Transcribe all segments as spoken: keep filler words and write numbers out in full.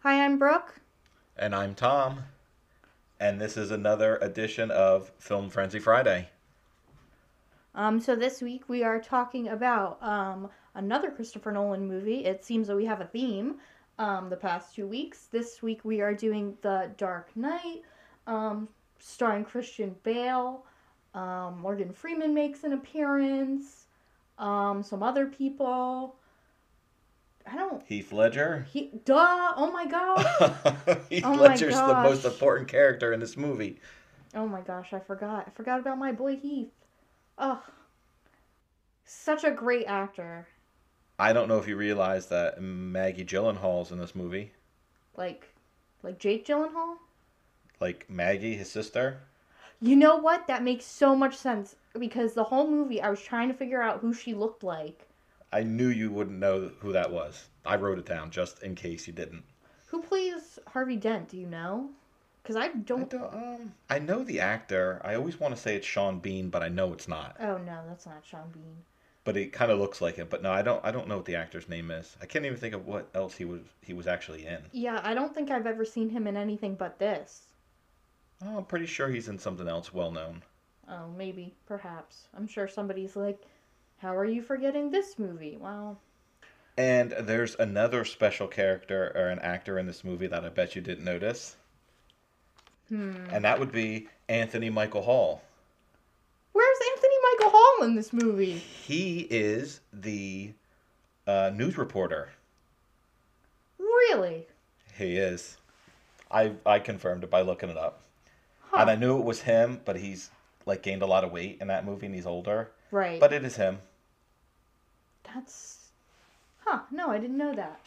Hi, I'm Brooke. And I'm Tom, and this is another edition of Film Frenzy Friday. Um, so this week we are talking about um, another Christopher Nolan movie. It seems that we have a theme um, the past two weeks. This week we are doing The Dark Knight, um, starring Christian Bale. Um, Morgan Freeman makes an appearance. Um, some other people. I don't. Heath Ledger. He. Duh! Oh my gosh! Heath Oh my Ledger's the most gosh! important character in this movie. Oh my gosh! I forgot. I forgot about my boy Heath. Oh, such a great actor. I don't know if you realize that Maggie Gyllenhaal's in this movie. Like, like Jake Gyllenhaal. Like Maggie, his sister. You know what? That makes so much sense because the whole movie I was trying to figure out who she looked like. I knew you wouldn't know who that was. I wrote it down just in case you didn't. Who plays Harvey Dent? Do you know? Because I I don't. don't. Um, I know the actor. I always want to say it's Sean Bean, but I know it's not. Oh no, that's not Sean Bean. But it kind of looks like him. But no, I don't. I don't know what the actor's name is. I can't even think of what else he was. He was actually in. Yeah, I don't think I've ever seen him in anything but this. Oh, I'm pretty sure he's in something else well known. Oh, maybe, perhaps. I'm sure somebody's like, "How are you forgetting this movie?" Well, And there's another special character or an actor in this movie that I bet you didn't notice, hmm. and that would be Anthony Michael Hall. Where's Anthony Michael Hall in this movie? He is the uh, news reporter. Really? He is. I I confirmed it by looking it up, and Huh. I knew it was him, but he's like gained a lot of weight in that movie, and he's older. Right. But it is him. That's. Huh. No, I didn't know that.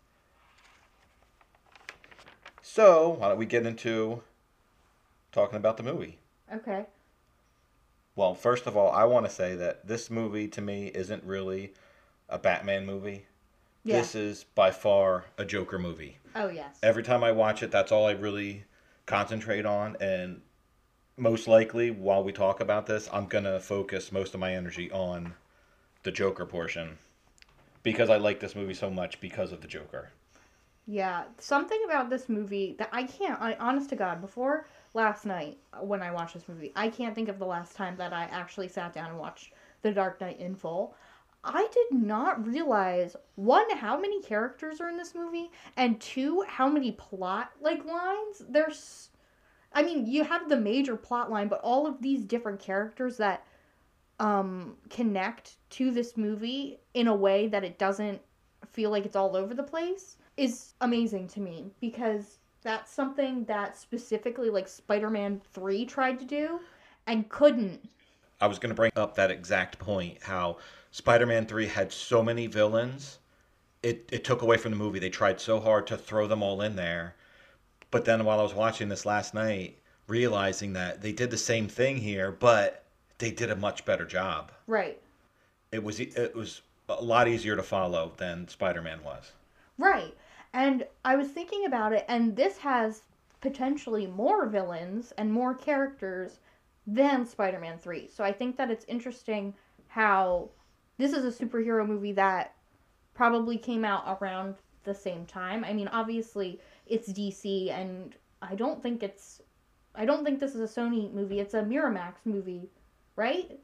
So why don't we get into talking about the movie? Okay. Well, first of all, I want to say that this movie to me isn't really a Batman movie. Yeah. This is by far a Joker movie. Oh, yes. Every time I watch it, that's all I really concentrate on. And most likely, while we talk about this, I'm going to focus most of my energy on the Joker portion because I like this movie so much because of the Joker. Yeah. Something about this movie that I can't, I, honest to God, before last night when I watched this movie, I can't think of the last time that I actually sat down and watched The Dark Knight in full. I did not realize one, how many characters are in this movie, and two, how many plot like lines. There's, I mean, you have the major plot line, but all of these different characters that um connect to this movie in a way that it doesn't feel like it's all over the place is amazing to me because that's something that specifically like Spider-Man three tried to do and couldn't. I was going to bring up that exact point how Spider Man three had so many villains. It, it took away from the movie. They tried so hard to throw them all in there. But then while I was watching this last night, realizing that they did the same thing here, but they did a much better job. Right. It was it was a lot easier to follow than Spider-Man was. Right. And I was thinking about it, and this has potentially more villains and more characters than Spider Man three. So I think that it's interesting how this is a superhero movie that probably came out around the same time. I mean, obviously, it's D C, and I don't think it's. I don't think this is a Sony movie. It's a Miramax movie, right?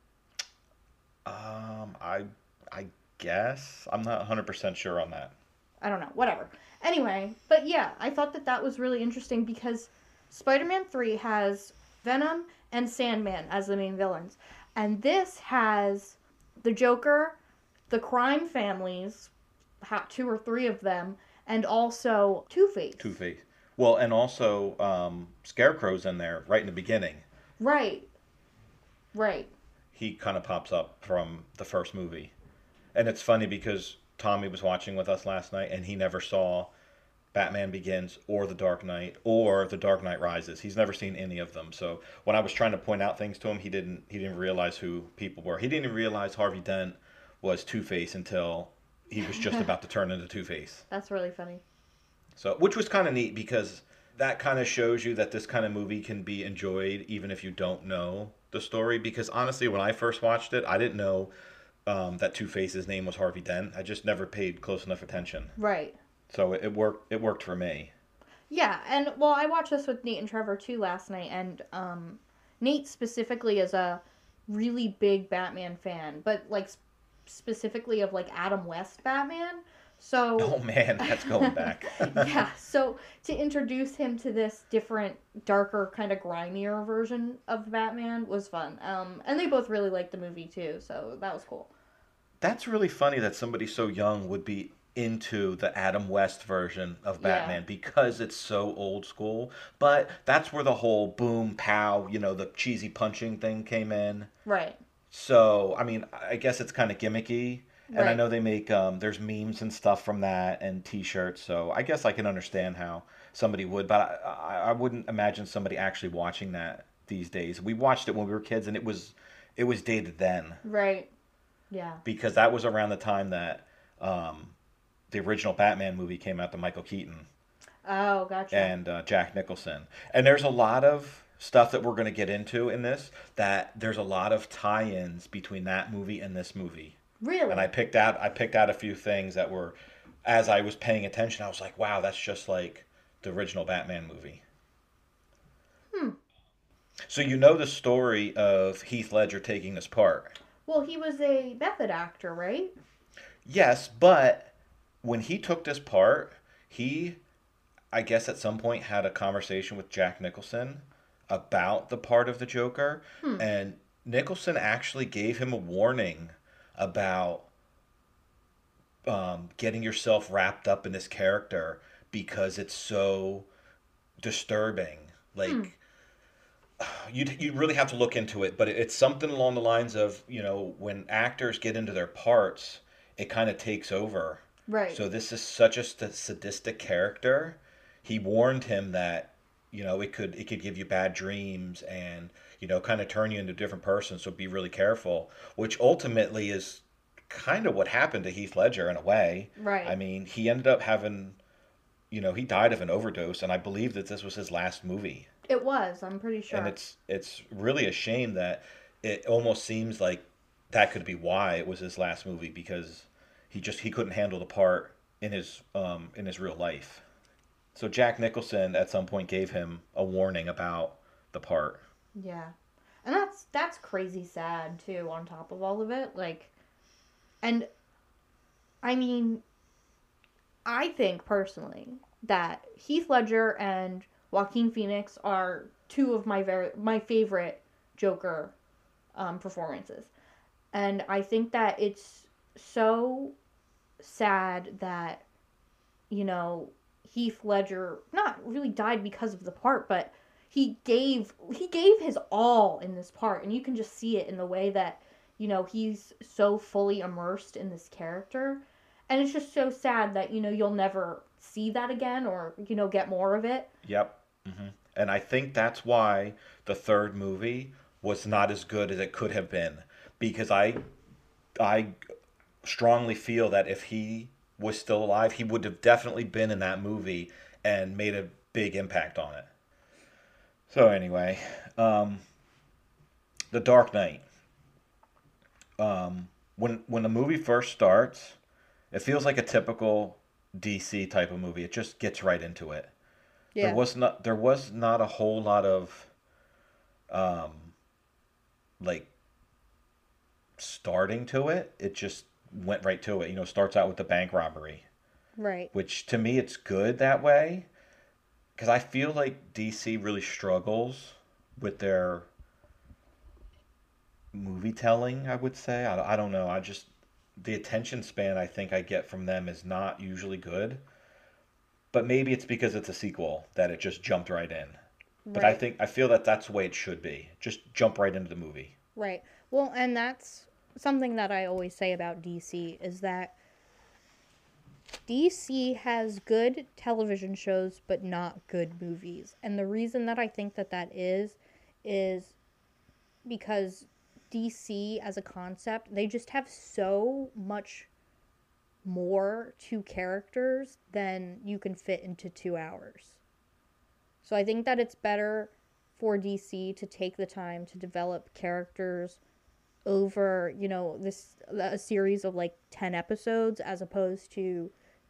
Um, I I guess I'm not one hundred percent sure on that. I don't know, whatever. Anyway, but yeah, I thought that that was really interesting because Spider Man three has Venom and Sandman as the main villains. And this has the Joker, the crime families, two or three of them, and also Two Two Face. Face. Well, and also um, Scarecrow's in there right in the beginning. Right, right. He kind of pops up from the first movie. And it's funny because Tommy was watching with us last night and he never saw Batman Begins or The Dark Knight or The Dark Knight Rises. He's never seen any of them. So when I was trying to point out things to him, he didn't he didn't realize who people were. He didn't even realize Harvey Dent was Two-Face until he was just about to turn into Two-Face. That's really funny. So which was kind of neat because that kind of shows you that this kind of movie can be enjoyed even if you don't know the story because honestly when I first watched it, I didn't know um, that Two Face's name was Harvey Dent. I just never paid close enough attention. Right. So it, it worked. It worked for me. Yeah, and well, I watched this with Nate and Trevor too last night, and um, Nate specifically is a really big Batman fan, but like s- specifically of like Adam West Batman. So, Oh man, that's going back. yeah, so to introduce him to this different, darker, kind of grimier version of Batman was fun. Um, and they both really liked the movie too, so that was cool. That's really funny that somebody so young would be into the Adam West version of Yeah, Batman because it's so old school. But that's where the whole boom, pow, you know, the cheesy punching thing came in. right, So, I mean, I guess it's kind of gimmicky. And I right. know they make, um, there's memes and stuff from that and t shirts. So I guess I can understand how somebody would. But I, I, I wouldn't imagine somebody actually watching that these days. We watched it when we were kids and it was, it was dated then Right. Yeah. because that was around the time that um, the original Batman movie came out, the Michael Keaton Oh, gotcha. and uh, Jack Nicholson. And there's a lot of stuff that we're going to get into in this that there's a lot of tie-ins between that movie and this movie. And I Really? picked out I picked out a few things that were as I was paying attention, I was like, wow, that's just like the original Batman movie. Hmm. So you know the story of Heath Ledger taking this part. Well, he was a method actor, right? Yes, but when he took this part, he I guess at some point had a conversation with Jack Nicholson about the part of the Joker, Hmm. and Nicholson actually gave him a warning about um, getting yourself wrapped up in this character because it's so disturbing. Hmm. Like you you really have to look into it, but it's something along the lines of, you know, when actors get into their parts, it kind of takes over. Right. So this is such a st- sadistic character. He warned him that, you know, it could it could give you bad dreams and, you know, kind of turn you into a different person, so be really careful, which ultimately is kind of what happened to Heath Ledger in a way. I Right. mean, he ended up having, you know, he died of an overdose and I believe that this was his last movie. It was, I'm pretty And sure. it's it's really a shame that it almost seems like that could be why it was his last movie because he just he couldn't handle the part in his um in his real life. So Jack Nicholson at some point gave him a warning about the part. Yeah. And that's that's crazy sad too on top of all of it. Like and I mean, I think personally that Heath Ledger and Joaquin Phoenix are two of my very my favorite Joker um, performances. And I think that it's so sad that, you know, Heath Ledger not really died because of the part, but he gave he gave his all in this part, and you can just see it in the way that, you know, he's so fully immersed in this character. And it's just so sad that, you know, you'll never see that again or, you know, get more of it. Yep. hmm And I think that's why the third movie was not as good as it could have been because I I strongly feel that if he was still alive, he would have definitely been in that movie and made a big impact on it. So anyway, um, The Dark Knight. Um, when when the movie first starts, it feels like a typical D C type of movie. It just gets right into it. There Yeah. was not there was not a whole lot of um, like starting to it. It just went right to it. You know, starts out with the bank robbery, Right. which to me it's good that way because I feel like D C really struggles with their movie telling, I would say. I, I don't know. I just, the attention span I think I get from them is not usually good. But maybe it's because it's a sequel that it just jumped right in. But I Right. think, I feel that that's the way it should be. Just jump right into the movie. Right. Well, and that's something that I always say about D C is that D C has good television shows but not good movies. And the reason that I think that that is is because D C as a concept, they just have so much more to characters than you can fit into two hours. So I think that it's better for D C to take the time to develop characters over, you know, this a series of like ten episodes as opposed to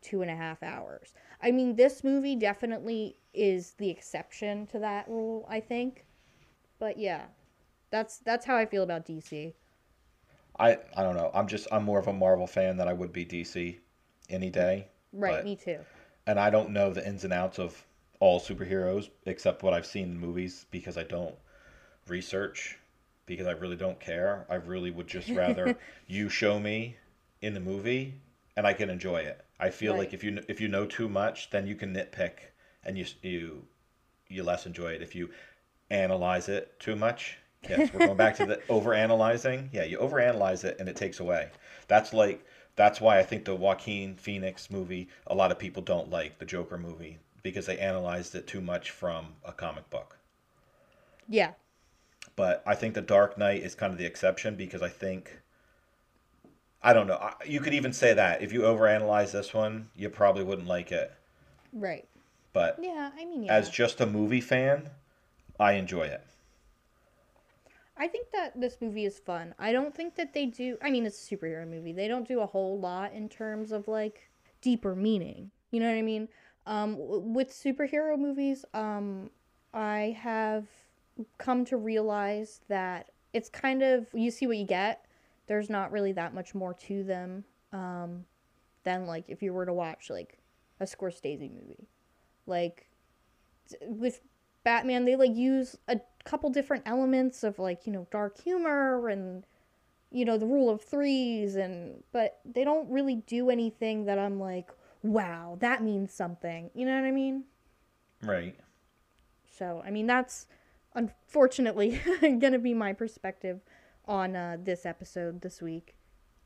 two and a half hours. I mean, this movie definitely is the exception to that rule, I think. But yeah, that's that's how I feel about D C. I I don't know. I'm just I'm more of a Marvel fan than I would be D C any day. Right, But me too. and I don't know the ins and outs of all superheroes except what I've seen in movies because I don't research because I really don't care. I really would just rather you show me in the movie and I can enjoy it. I feel like Right. if you if you know too much, then you can nitpick and you you you less enjoy it. If you analyze it too much, yes, we're going back to the over analyzing. Yeah, you over analyze it and it takes away. That's like that's why I think the Joaquin Phoenix movie a lot of people don't like the Joker movie because they analyzed it too much from a comic book. Yeah. But I think the Dark Knight is kind of the exception because I think I don't know. I- You could even say that if you overanalyze this one, you probably wouldn't like it. Right. But Yeah, I mean, as yeah. just a movie fan, I enjoy it. I think that this movie is fun. I don't think that they do. I mean, it's a superhero movie. They don't do a whole lot in terms of like deeper meaning. You know what I mean? Um, w- with superhero movies, um, I have come to realize that it's kind of you see what you get. There's not really that much more to them um, than like if you were to watch like a Scorsese movie. Like with Batman, they like use a couple different elements of like, you know, dark humor and you know, the rule of threes and but they don't really do anything that I'm like, wow, that means something. You know what I mean? Right. So, I mean, that's unfortunately going to be my perspective on uh, this episode this week.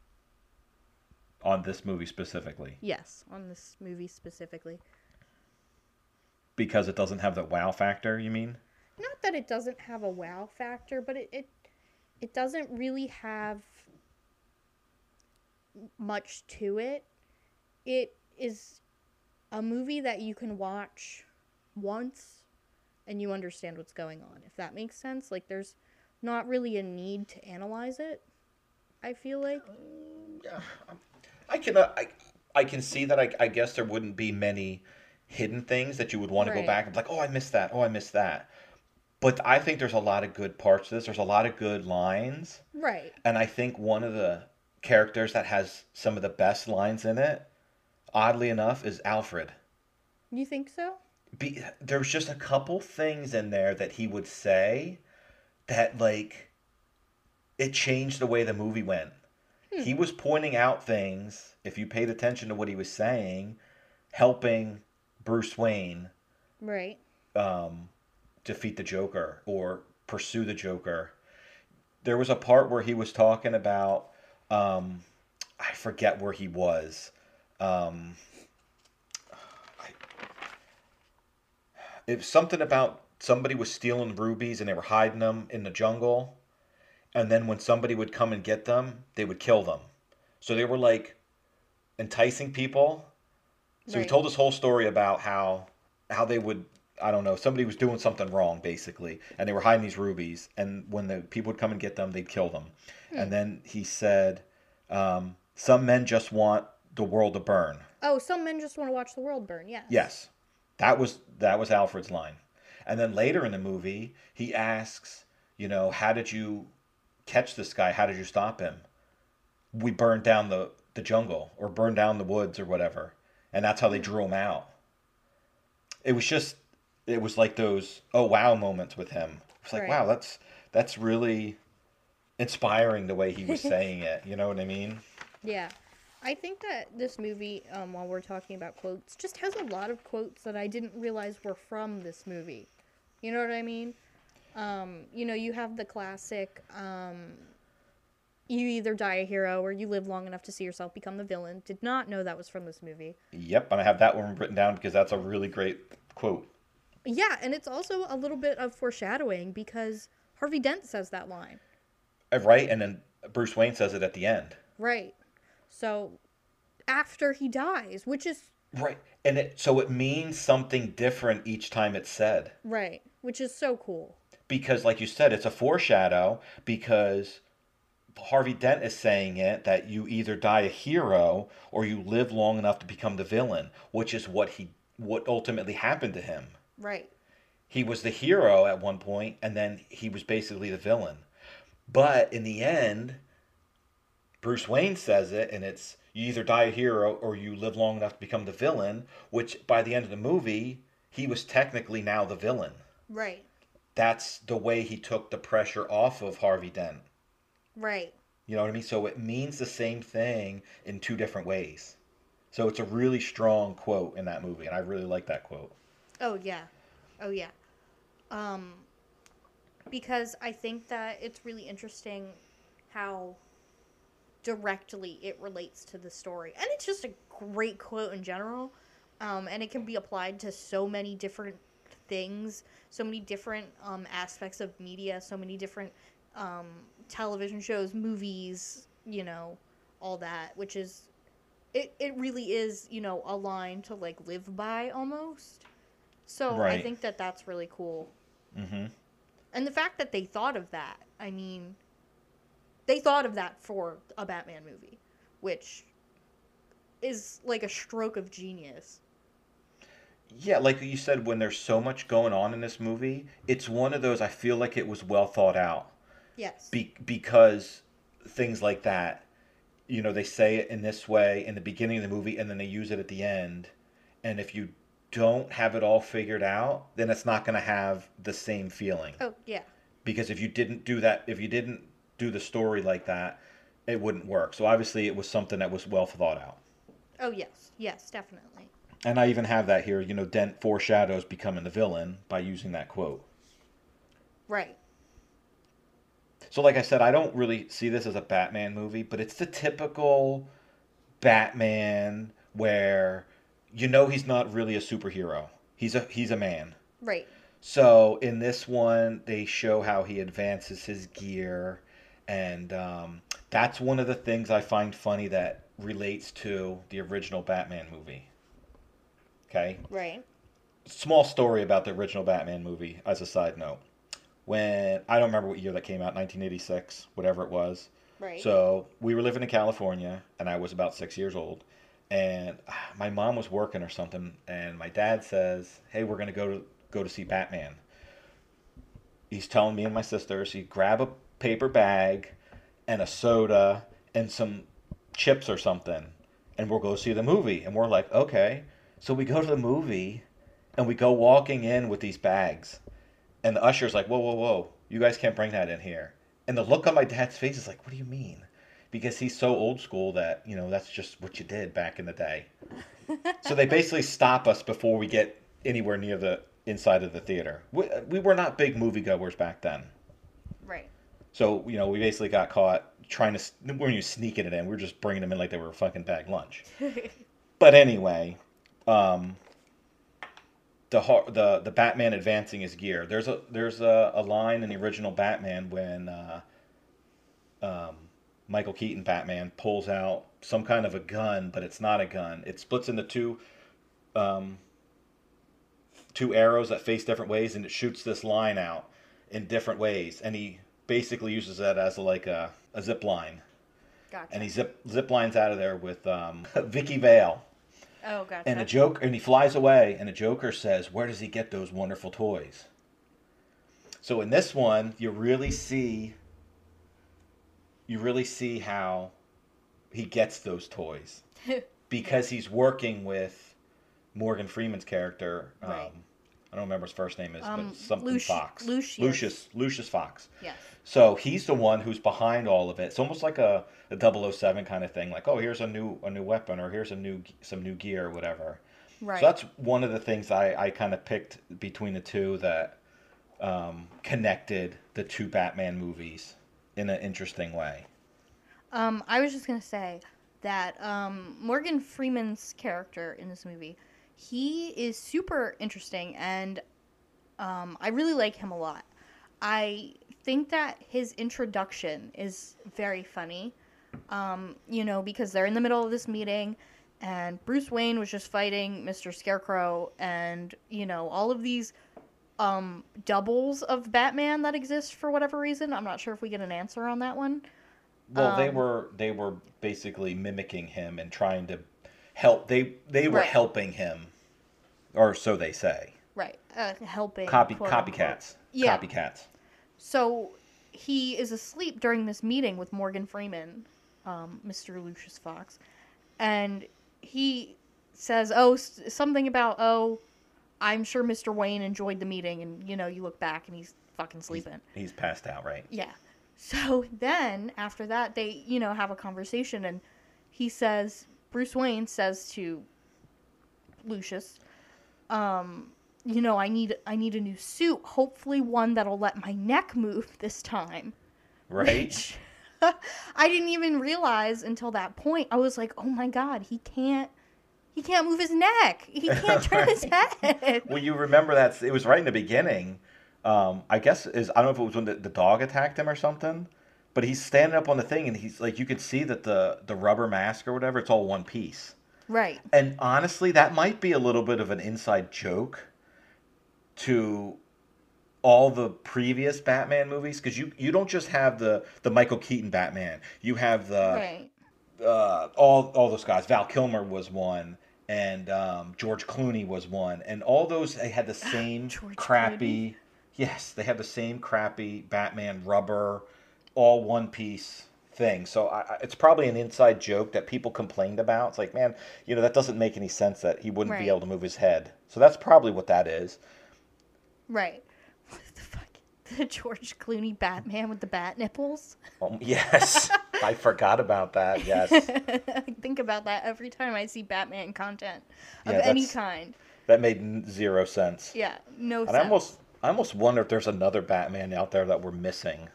On this movie specifically. Yes, on this movie specifically. Because it doesn't have the wow factor, you mean? Not that it doesn't have a wow factor, but it, it it doesn't really have much to it. It is a movie that you can watch once and you understand what's going on, if that makes sense. Like, there's not really a need to analyze it, I feel like. Yeah. I can uh, I I can see that I I guess there wouldn't be many hidden things that you would want to go Right. back and be like, "Oh, I missed that. Oh, I missed that." But I think there's a lot of good parts to this. There's a lot of good lines. Right. And I think one of the characters that has some of the best lines in it, oddly enough, is Alfred. You think so? Be, there's just a couple things in there that he would say that, like, it changed the way the movie went. Hmm. He was pointing out things, if you paid attention to what he was saying, helping Bruce Wayne Right. um, defeat the Joker or pursue the Joker. There was a part where he was talking about, um, I forget where he was. Um, I, it was something about somebody was stealing rubies and they were hiding them in the jungle. And then when somebody would come and get them, they would kill them. So they were like enticing people. So he Right. told this whole story about how how they would I don't know somebody was doing something wrong basically, and they were hiding these rubies. And when the people would come and get them, they'd kill them. Hmm. And then he said, um, "Some men just want the world to burn." Oh, some men just want to watch the world burn. Yes. Yes, that was that was Alfred's line. And then later in the movie, he asks, you know, how did you catch this guy? How did you stop him? We burned down the the jungle or burned down the woods or whatever, and that's how they drew him out. It was just it was like those oh wow moments with him. It's like Right. wow, that's that's really inspiring the way he was saying it. You know what I mean? Yeah. I think that this movie, um, while we're talking about quotes, just has a lot of quotes that I didn't realize were from this movie. You know what I mean? Um, you know, you have the classic, um, you either die a hero or you live long enough to see yourself become the villain. Did not know that was from this movie. Yep, and I have that one written down because that's a really great quote. Yeah, and it's also a little bit of foreshadowing because Harvey Dent says that line. Uh, Right, and then Bruce Wayne says it at the end. Right. So after he dies, which is Right, and it so it means something different each time it's said. right, which is so cool. Because like you said, it's a foreshadow because Harvey Dent is saying it that you either die a hero or you live long enough to become the villain, which is what he what ultimately happened to him. Right. He was the hero at one point, and then he was basically the villain. But in the end, Bruce Wayne says it, and it's you either die a hero or you live long enough to become the villain, which by the end of the movie, he was technically now the villain. Right. That's the way he took the pressure off of Harvey Dent. Right. You know what I mean? So it means the same thing in two different ways. So it's a really strong quote in that movie, and I really like that quote. Oh yeah. Oh yeah. Um because I think that it's really interesting how directly it relates to the story. And it's just a great quote in general. Um, and it can be applied to so many different things, so many different um, aspects of media, so many different um, television shows, movies, you know, all that, which is, it, it really is, you know, a line to, like, live by almost. So Right. I think that that's really cool. Mm-hmm. And the fact that they thought of that, I mean, they thought of that for a Batman movie, which is like a stroke of genius. Yeah, like you said, when there's so much going on in this movie, it's one of those I feel like it was well thought out. Yes. Be- because things like that, you know, they say it in this way in the beginning of the movie and then they use it at the end. And if you don't have it all figured out, then it's not going to have the same feeling. Oh, yeah. Because if you didn't do that, if you didn't do the story like that, it wouldn't work. So obviously it was something that was well thought out. Oh, yes. Yes, definitely. And I even have that here, you know, Dent foreshadows becoming the villain by using that quote. Right. So like I said, I don't really see this as a Batman movie, but it's the typical Batman where you know he's not really a superhero. He's a he's a man. Right. So in this one, they show how he advances his gear, and um, that's one of the things I find funny that relates to the original Batman movie. Okay? Right. Small story about the original Batman movie as a side note. When I don't remember what year that came out, nineteen eighty-six, whatever it was. Right. So we were living in California, and I was about six years old, and my mom was working or something, and my dad says, "Hey, we're gonna go to go to see Batman." He's telling me and my sisters, he grab a paper bag and a soda and some chips or something, and we'll go see the movie. And we're like, okay. So we go to the movie, and we go walking in with these bags. And the usher's like, whoa, whoa, whoa, you guys can't bring that in here. And the look on my dad's face is like, what do you mean? Because he's so old school that, you know, that's just what you did back in the day. So they basically stop us before we get anywhere near the inside of the theater. We, we were not big moviegoers back then. Right. So, you know, we basically got caught trying to, we weren't even sneaking it in. We were just bringing them in like they were a fucking bag lunch. But anyway, um, the the the Batman advancing his gear. There's a there's a, a line in the original Batman when uh, um, Michael Keaton Batman pulls out some kind of a gun, but it's not a gun. It splits into two um, two arrows that face different ways, and it shoots this line out in different ways. And he basically uses that as a, like a, a zip line. Gotcha. And he zip zip lines out of there with um, Vicky Vale. Oh, gotcha. And a joke, and he flies away, and a Joker says, "Where does he get those wonderful toys?" So in this one, you really see, you really see how he gets those toys because he's working with Morgan Freeman's character. Um, Right. I don't remember his first name is, Um, but something Luci- Fox. Lucius. Lucius. Lucius Fox. Yes. So he's the one who's behind all of it. It's almost like a, a double oh seven kind of thing. Like, oh, here's a new a new weapon, or here's a new some new gear, or whatever. Right. So that's one of the things I, I kind of picked between the two that um, connected the two Batman movies in an interesting way. Um, I was just gonna say that um, Morgan Freeman's character in this movie, he is super interesting, and um, I really like him a lot. I think that his introduction is very funny, um, you know, because they're in the middle of this meeting, and Bruce Wayne was just fighting Mister Scarecrow, and, you know, all of these um, doubles of Batman that exist for whatever reason. I'm not sure if we get an answer on that one. Well, they Um, were they were basically mimicking him and trying to help. They they were right, helping him, or so they say. right, uh, helping, Copy quote unquote. copycats, Yeah. copycats. So he is asleep during this meeting with Morgan Freeman, um, mister Lucius Fox, and he says, "Oh, s- something about oh, I'm sure mister Wayne enjoyed the meeting," and you know, you look back and he's fucking He's sleeping. he's passed out, right? Yeah. So then after that, they you know have a conversation, and he says Bruce Wayne says to Lucius, um, you know, I need I need a new suit, hopefully one that'll let my neck move this time. Right. Which I didn't even realize until that point. I was like, "Oh my god, he can't he can't move his neck. He can't turn his head." Well, you remember that it was right in the beginning. Um, I guess is I don't know if it was when the, the dog attacked him or something, but he's standing up on the thing and he's like, you can see that the the rubber mask or whatever, it's all one piece. Right. And honestly, that might be a little bit of an inside joke to all the previous Batman movies because you you don't just have the the Michael Keaton Batman. You have the Right. uh, all all those guys. Val Kilmer was one, and um, George Clooney was one, and all those they had the same George crappy. Yes, they had the same crappy Batman rubber, all one piece thing. So I, I- it's probably an inside joke that people complained about. It's like, man, you know, that doesn't make any sense that he wouldn't be Right. able to move his head. So that's probably what that is. Right. What the fuck? The George Clooney Batman with the bat nipples? Um, yes, I forgot about that. Yes, I think about that every time I see Batman content of yeah, any that's kind. that made n- zero sense. Yeah, no And I sense. almost, I almost wonder if there's another Batman out there that we're missing,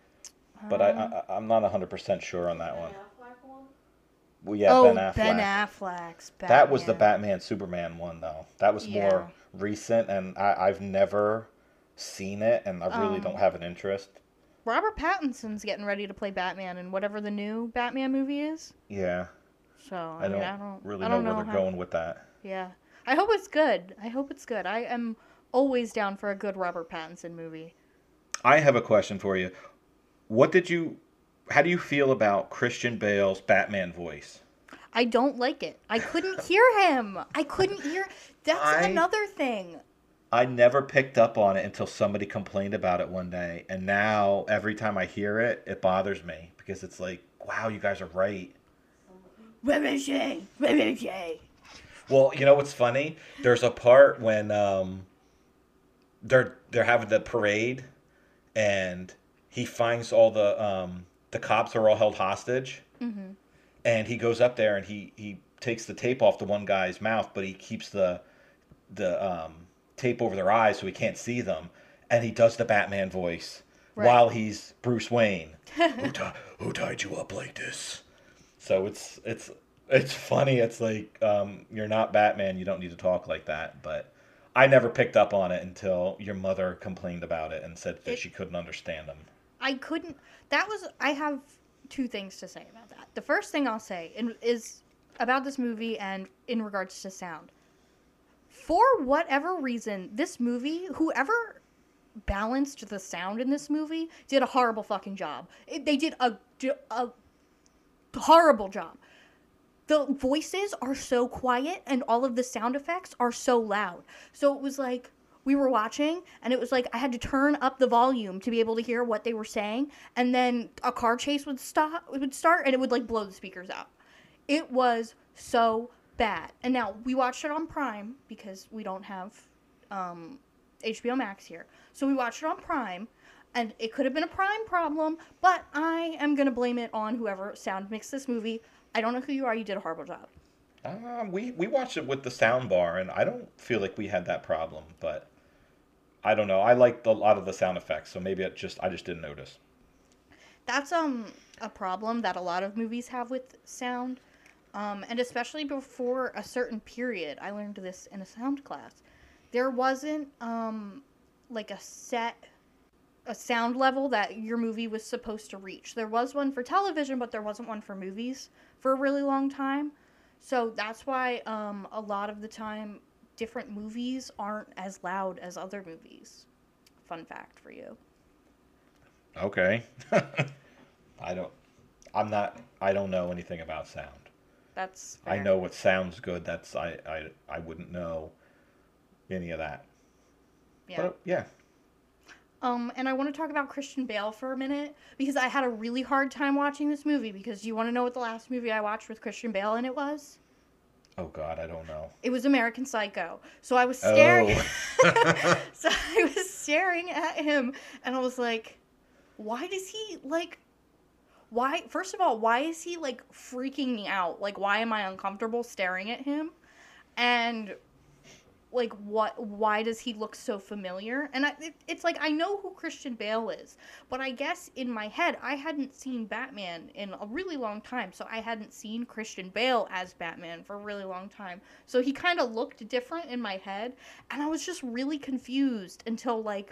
but I, Um, I I'm not one hundred percent sure on that Ben one. Affleck one? Well, yeah, oh, Ben Affleck. Ben Affleck's Batman. That was the Batman Superman one though. That was Yeah. more recent, and I, I've never seen it, and I really Um, don't have an interest. Robert Pattinson's getting ready to play Batman in whatever the new Batman movie is. Yeah, So I, I mean, don't, I don't really I know don't where know they're how- going with that. Yeah, I hope it's good. I hope it's good. I am always down for a good Robert Pattinson movie. I have a question for you. What did you? How do you feel about Christian Bale's Batman voice? I don't like it. I couldn't hear him. I couldn't hear. That's I- another thing. I never picked up on it until somebody complained about it one day, and now every time I hear it, it bothers me because it's like, wow, you guys are right. Ricochet, Ricochet. Well, you know what's funny? There's a part when um, they're they're having the parade, and he finds all the um, the cops are all held hostage, Mm-hmm. and he goes up there and he he takes the tape off the one guy's mouth, but he keeps the the um, tape over their eyes so he can't see them, and he does the Batman voice Right. while he's Bruce Wayne. who, ti- who tied you up like this? So it's it's it's funny. It's like um, you're not Batman. You don't need to talk like that. But I never picked up on it until your mother complained about it and said that It- she couldn't understand him. I couldn't. That was. I have two things to say about that. The first thing I'll say in, is about this movie and in regards to sound. For whatever reason, this movie, whoever balanced the sound in this movie, did a horrible fucking job. It, they did a, a horrible job. The voices are so quiet and all of the sound effects are so loud. So it was like we were watching and it was like I had to turn up the volume to be able to hear what they were saying, and then a car chase would stop would start and it would like blow the speakers out. It was so bad. And now we watched it on Prime because we don't have um, H B O Max here. So we watched it on Prime, and it could have been a Prime problem, but I am going to blame it on whoever sound mixed this movie. I don't know who you are. You did a horrible job. Uh, we we watched it with the sound bar, and I don't feel like we had that problem. But I don't know. I liked a lot of the sound effects, so maybe it just I just didn't notice. That's um a problem that a lot of movies have with sound. Um, and especially before a certain period, I learned this in a sound class. There wasn't um like a set a sound level that your movie was supposed to reach. There was one for television, but there wasn't one for movies for a really long time. So that's why um a lot of the time different movies aren't as loud as other movies. Fun fact for you. Okay. I don't. I'm not. I don't know anything about sound. That's I fair. know what sounds good. That's I. I. I wouldn't know any of that. Yeah. But yeah. Um, and I want to talk about Christian Bale for a minute because I had a really hard time watching this movie. Because you want to know what the last movie I watched with Christian Bale in it was? Oh God, I don't know. It was American Psycho. So I was staring. Oh. So I was staring at him, and I was like, "Why does he like? Why? First of all, why is he like freaking me out? Like, why am I uncomfortable staring at him? And like, what? Why does he look so familiar? And I, it, it's like I know who Christian Bale is, but I guess in my head I hadn't seen Batman in a really long time, so I hadn't seen Christian Bale as Batman for a really long time. So he kind of looked different in my head, and I was just really confused until like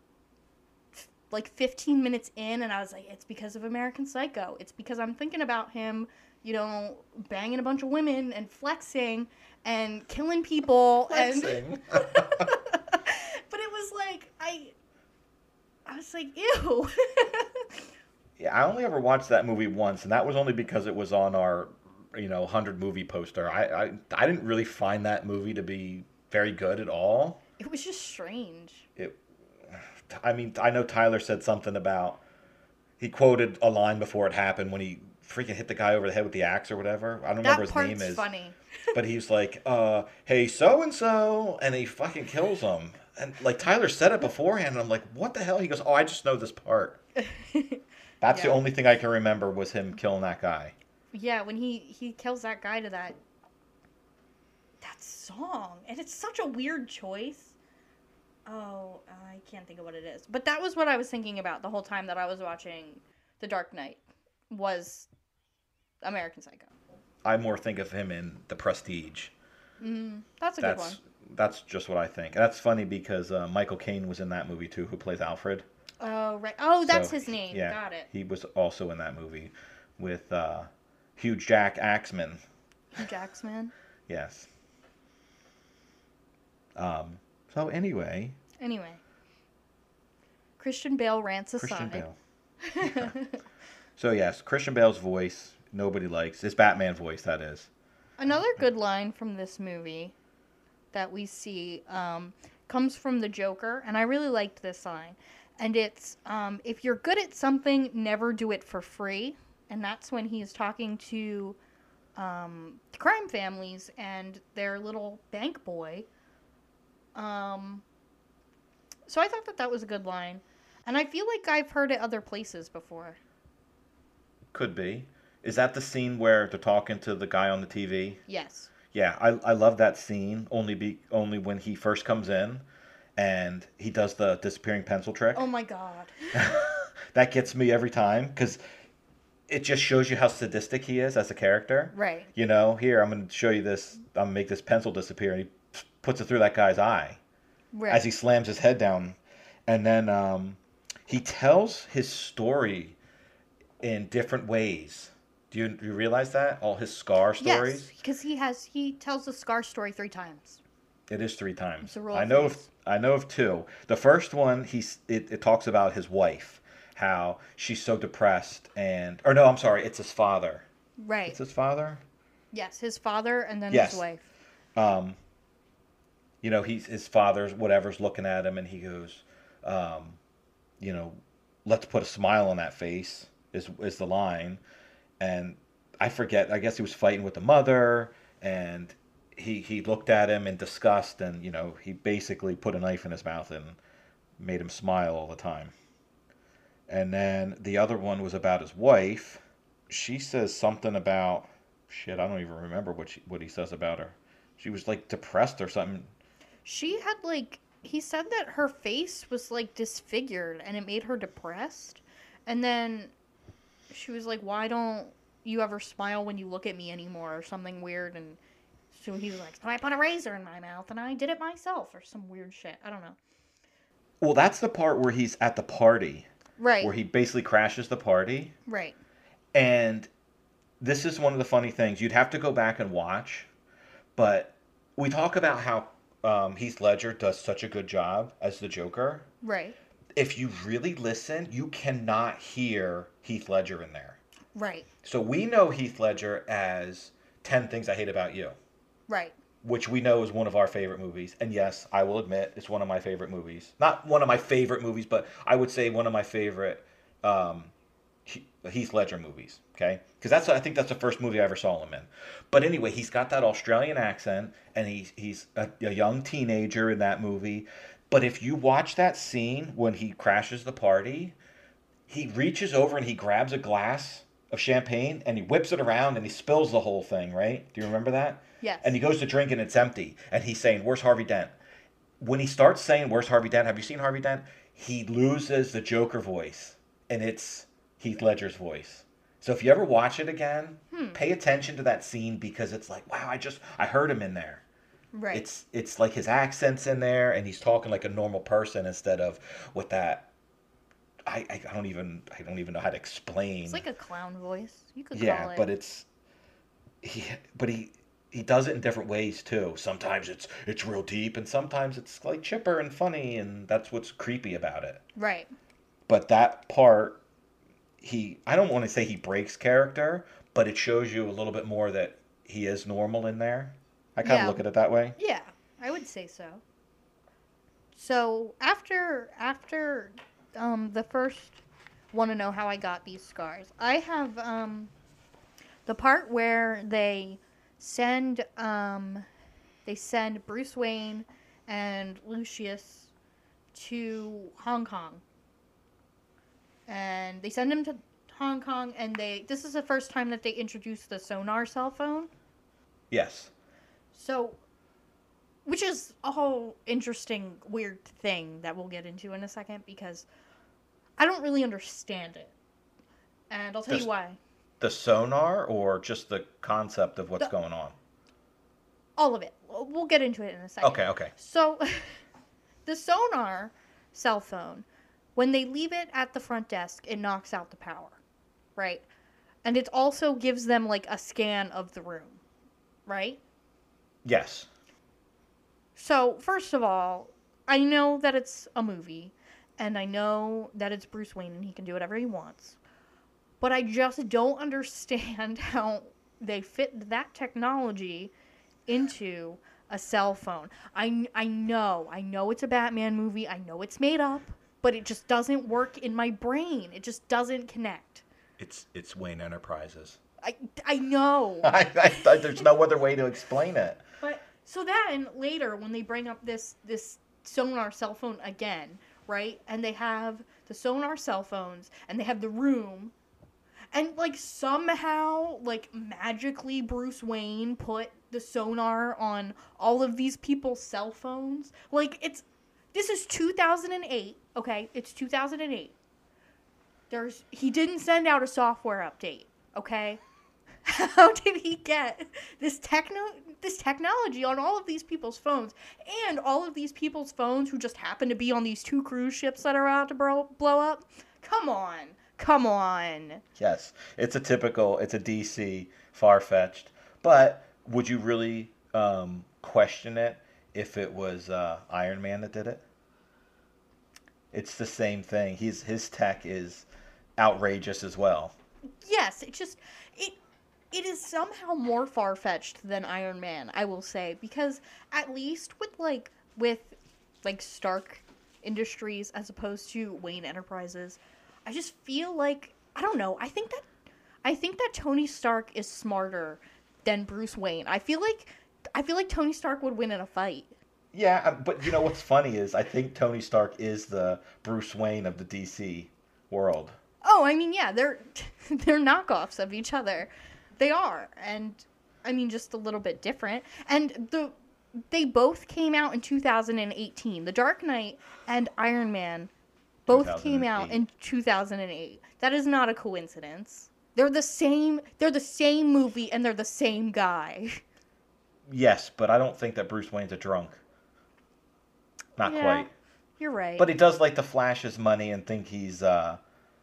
f- like fifteen minutes in, and I was like, it's because of American Psycho. It's because I'm thinking about him, you know, banging a bunch of women and flexing and killing people. Flexing. And but it was like I I was like, ew. Yeah, I only ever watched that movie once, and that was only because it was on our, you know, hundred movie poster. I, I I didn't really find that movie to be very good at all. It was just strange. It, I mean, I know Tyler said something about he quoted a line before it happened when he freaking hit the guy over the head with the axe or whatever. I don't remember That his name part's is. funny. But he's like, uh, hey, so and so, and he fucking kills him. And like Tyler said it beforehand, and I'm like, what the hell? He goes, oh, I just know this part. That's the Yeah. only thing I can remember was him killing that guy. Yeah, when he he kills that guy to that that song, and it's such a weird choice. Oh, I can't think of what it is. But that was what I was thinking about the whole time that I was watching The Dark Knight was American Psycho. I more think of him in The Prestige. Mm, that's a That's good one. that's just what I think. And that's funny because uh, Michael Caine was in that movie too, who plays Alfred. Oh, right. Oh, that's So, his name. Yeah, Got it. he was also in that movie with uh, Hugh Jack Axman. Hugh Jackman. Yes. Um. So anyway, Anyway. Christian Bale rants Christian aside. Bale. So yes, Christian Bale's voice nobody likes. His Batman voice, that is. Another good line from this movie that we see um, comes from the Joker, and I really liked this line. And it's, um, if you're good at something, never do it for free. And that's when he's talking to um, crime families and their little bank boy. Um, so I thought that that was a good line. And I feel like I've heard it other places before. Could be. Is that the scene where they're talking to the guy on the T V? Yes. Yeah, I I love that scene only be only when he first comes in and he does the disappearing pencil trick. Oh my god. That gets me every time because it just shows you how sadistic he is as a character. Right. You know, here I'm going to show you this. I'm going to make this pencil disappear, and he puts it through that guy's eye Right. as he slams his head down, and then um, he tells his story in different ways. Do you, do you realize that? All his Scar stories? Yes, because he has he tells the Scar story three times. It is three times. It's a rule I of know of threes. I know of two. The first one, he's it, it talks about his wife, how she's so depressed, and or no, I'm sorry, it's his father. Right. It's his father. Yes, his father and then Yes. his wife. Um, you know, he's his father's whatever's looking at him, and he goes, um, you know, let's put a smile on that face is is the line, and I forget. I guess he was fighting with the mother, and he he looked at him in disgust, and you know, he basically put a knife in his mouth and made him smile all the time. And then the other one was about his wife. She says something about shit. I don't even remember what she, what he says about her. She was like depressed or something. She had like he said that her face was like disfigured and it made her depressed. And then she was like, "Why don't you ever smile when you look at me anymore?" or something weird. And so he was like, "So I put a razor in my mouth and I did it myself," or some weird shit. I don't know. Well, that's the part where he's at the party, Right. where he basically crashes the party. Right. And this is one of the funny things. You'd have to go back and watch, but we talk about how um, Heath Ledger does such a good job as the Joker. Right. If you really listen, you cannot hear Heath Ledger in there. Right. So we know Heath Ledger as ten Things I Hate About You, Right. which we know is one of our favorite movies. And yes, I will admit it's one of my favorite movies. Not one of my favorite movies, but I would say one of my favorite um, Heath Ledger movies. Okay, because that's I think that's the first movie I ever saw him in. But anyway, he's got that Australian accent, and he's he's a, a young teenager in that movie. But if you watch that scene when he crashes the party, he reaches over and he grabs a glass of champagne and he whips it around and he spills the whole thing, right? Do you remember that? Yes. And he goes to drink and it's empty. And he's saying, "Where's Harvey Dent?" When he starts saying, "Where's Harvey Dent?" Have you seen Harvey Dent? He loses the Joker voice. And it's Heath Ledger's voice. So if you ever watch it again, hmm. pay attention to that scene because it's like, wow, I just, I heard him in there. Right. It's it's like his accent's in there and he's talking like a normal person instead of with that I, I don't even I don't even know how to explain. It's like a clown voice. You could yeah, call it. but it's he but he he does it in different ways too. Sometimes it's it's real deep and sometimes it's like chipper and funny and that's what's creepy about it. Right. But that part he I don't want to say he breaks character, but it shows you a little bit more that he is normal in there. I kind of yeah. look at it that way. Yeah, I would say so. So after after um, the first want to know how I got these scars, I have um, the part where they send um, they send Bruce Wayne and Lucius to Hong Kong, and they send him to Hong Kong, and they this is the first time that they introduce the sonar cell phone. Yes. So, which is a whole interesting, weird thing that we'll get into in a second because I don't really understand it. And I'll tell the, you why. The sonar or just the concept of what's the, going on? All of it. We'll get into it in a second. Okay, okay. So, the sonar cell phone, when they leave it at the front desk, it knocks out the power, right? And it also gives them like a scan of the room, right? Yes. So, first of all, I know that it's a movie, and I know that it's Bruce Wayne and he can do whatever he wants. But I just don't understand how they fit that technology into a cell phone. I, I know, I know it's a Batman movie, I know it's made up, but it just doesn't work in my brain. It just doesn't connect. It's it's Wayne Enterprises. I, I know. I, I, I, there's no other way to explain it. But so then later when they bring up this this sonar cell phone again, right? And they have the sonar cell phones and they have the room and like somehow like magically Bruce Wayne put the sonar on all of these people's cell phones. Like it's this is two thousand eight, okay? It's two thousand eight. There's he didn't send out a software update, okay? How did he get this techno this technology on all of these people's phones and all of these people's phones who just happen to be on these two cruise ships that are about to bro- blow up? Come on. Come on. Yes. It's a typical, it's a D C, far-fetched. But would you really um, question it if it was uh, Iron Man that did it? It's the same thing. He's his tech is outrageous as well. Yes, it just it It is somehow more far-fetched than Iron Man, I will say, because at least with like with like Stark Industries as opposed to Wayne Enterprises, I just feel like I don't know. I think that I think that Tony Stark is smarter than Bruce Wayne. I feel like I feel like Tony Stark would win in a fight. Yeah, but you know what's funny is I think Tony Stark is the Bruce Wayne of the D C world. Oh, I mean, yeah, they're they're knockoffs of each other. They are, and I mean, just a little bit different. And the they both came out in two thousand eighteen. The Dark Knight and Iron Man both came out in two thousand eight. That is not a coincidence. They're the same. They're the same movie, and they're the same guy. Yes, but I don't think that Bruce Wayne's a drunk. Not yeah, quite. You're right. But he does like to flash his money and think he's uh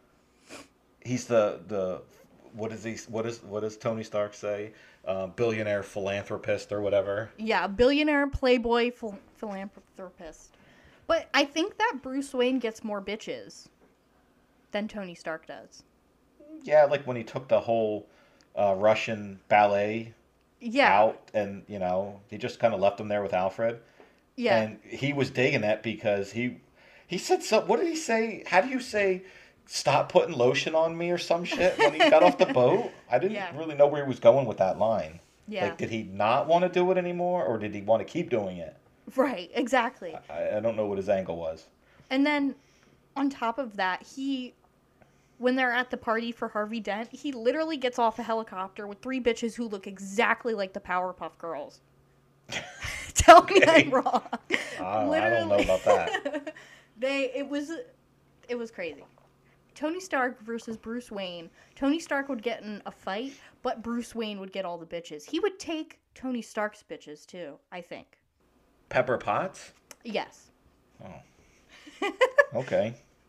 he's the the what is he what is what does Tony Stark say? Uh, billionaire philanthropist or whatever. Yeah, billionaire playboy phil- philanthropist. But I think that Bruce Wayne gets more bitches than Tony Stark does. Yeah, like when he took the whole uh, Russian ballet Yeah, out, and you know he just kind of left him there with Alfred, yeah, and he was digging it because he he said so. What did he say? How do you say? Stop putting lotion on me or some shit when he got off the boat. I didn't yeah, really know where he was going with that line. yeah. Like, did he not want to do it anymore, or did he want to keep doing it? Right, exactly. I, I don't know what his angle was. And then on top of that, he when they're at the party for Harvey Dent, he literally gets off a helicopter with three bitches who look exactly like the Powerpuff Girls. Tell me Okay. I'm wrong. I, I don't know about that. they it was it was crazy. Tony Stark versus Bruce Wayne. Tony Stark would get in a fight, but Bruce Wayne would get all the bitches. He would take Tony Stark's bitches too, I think. Pepper Potts? Yes. Oh. Okay.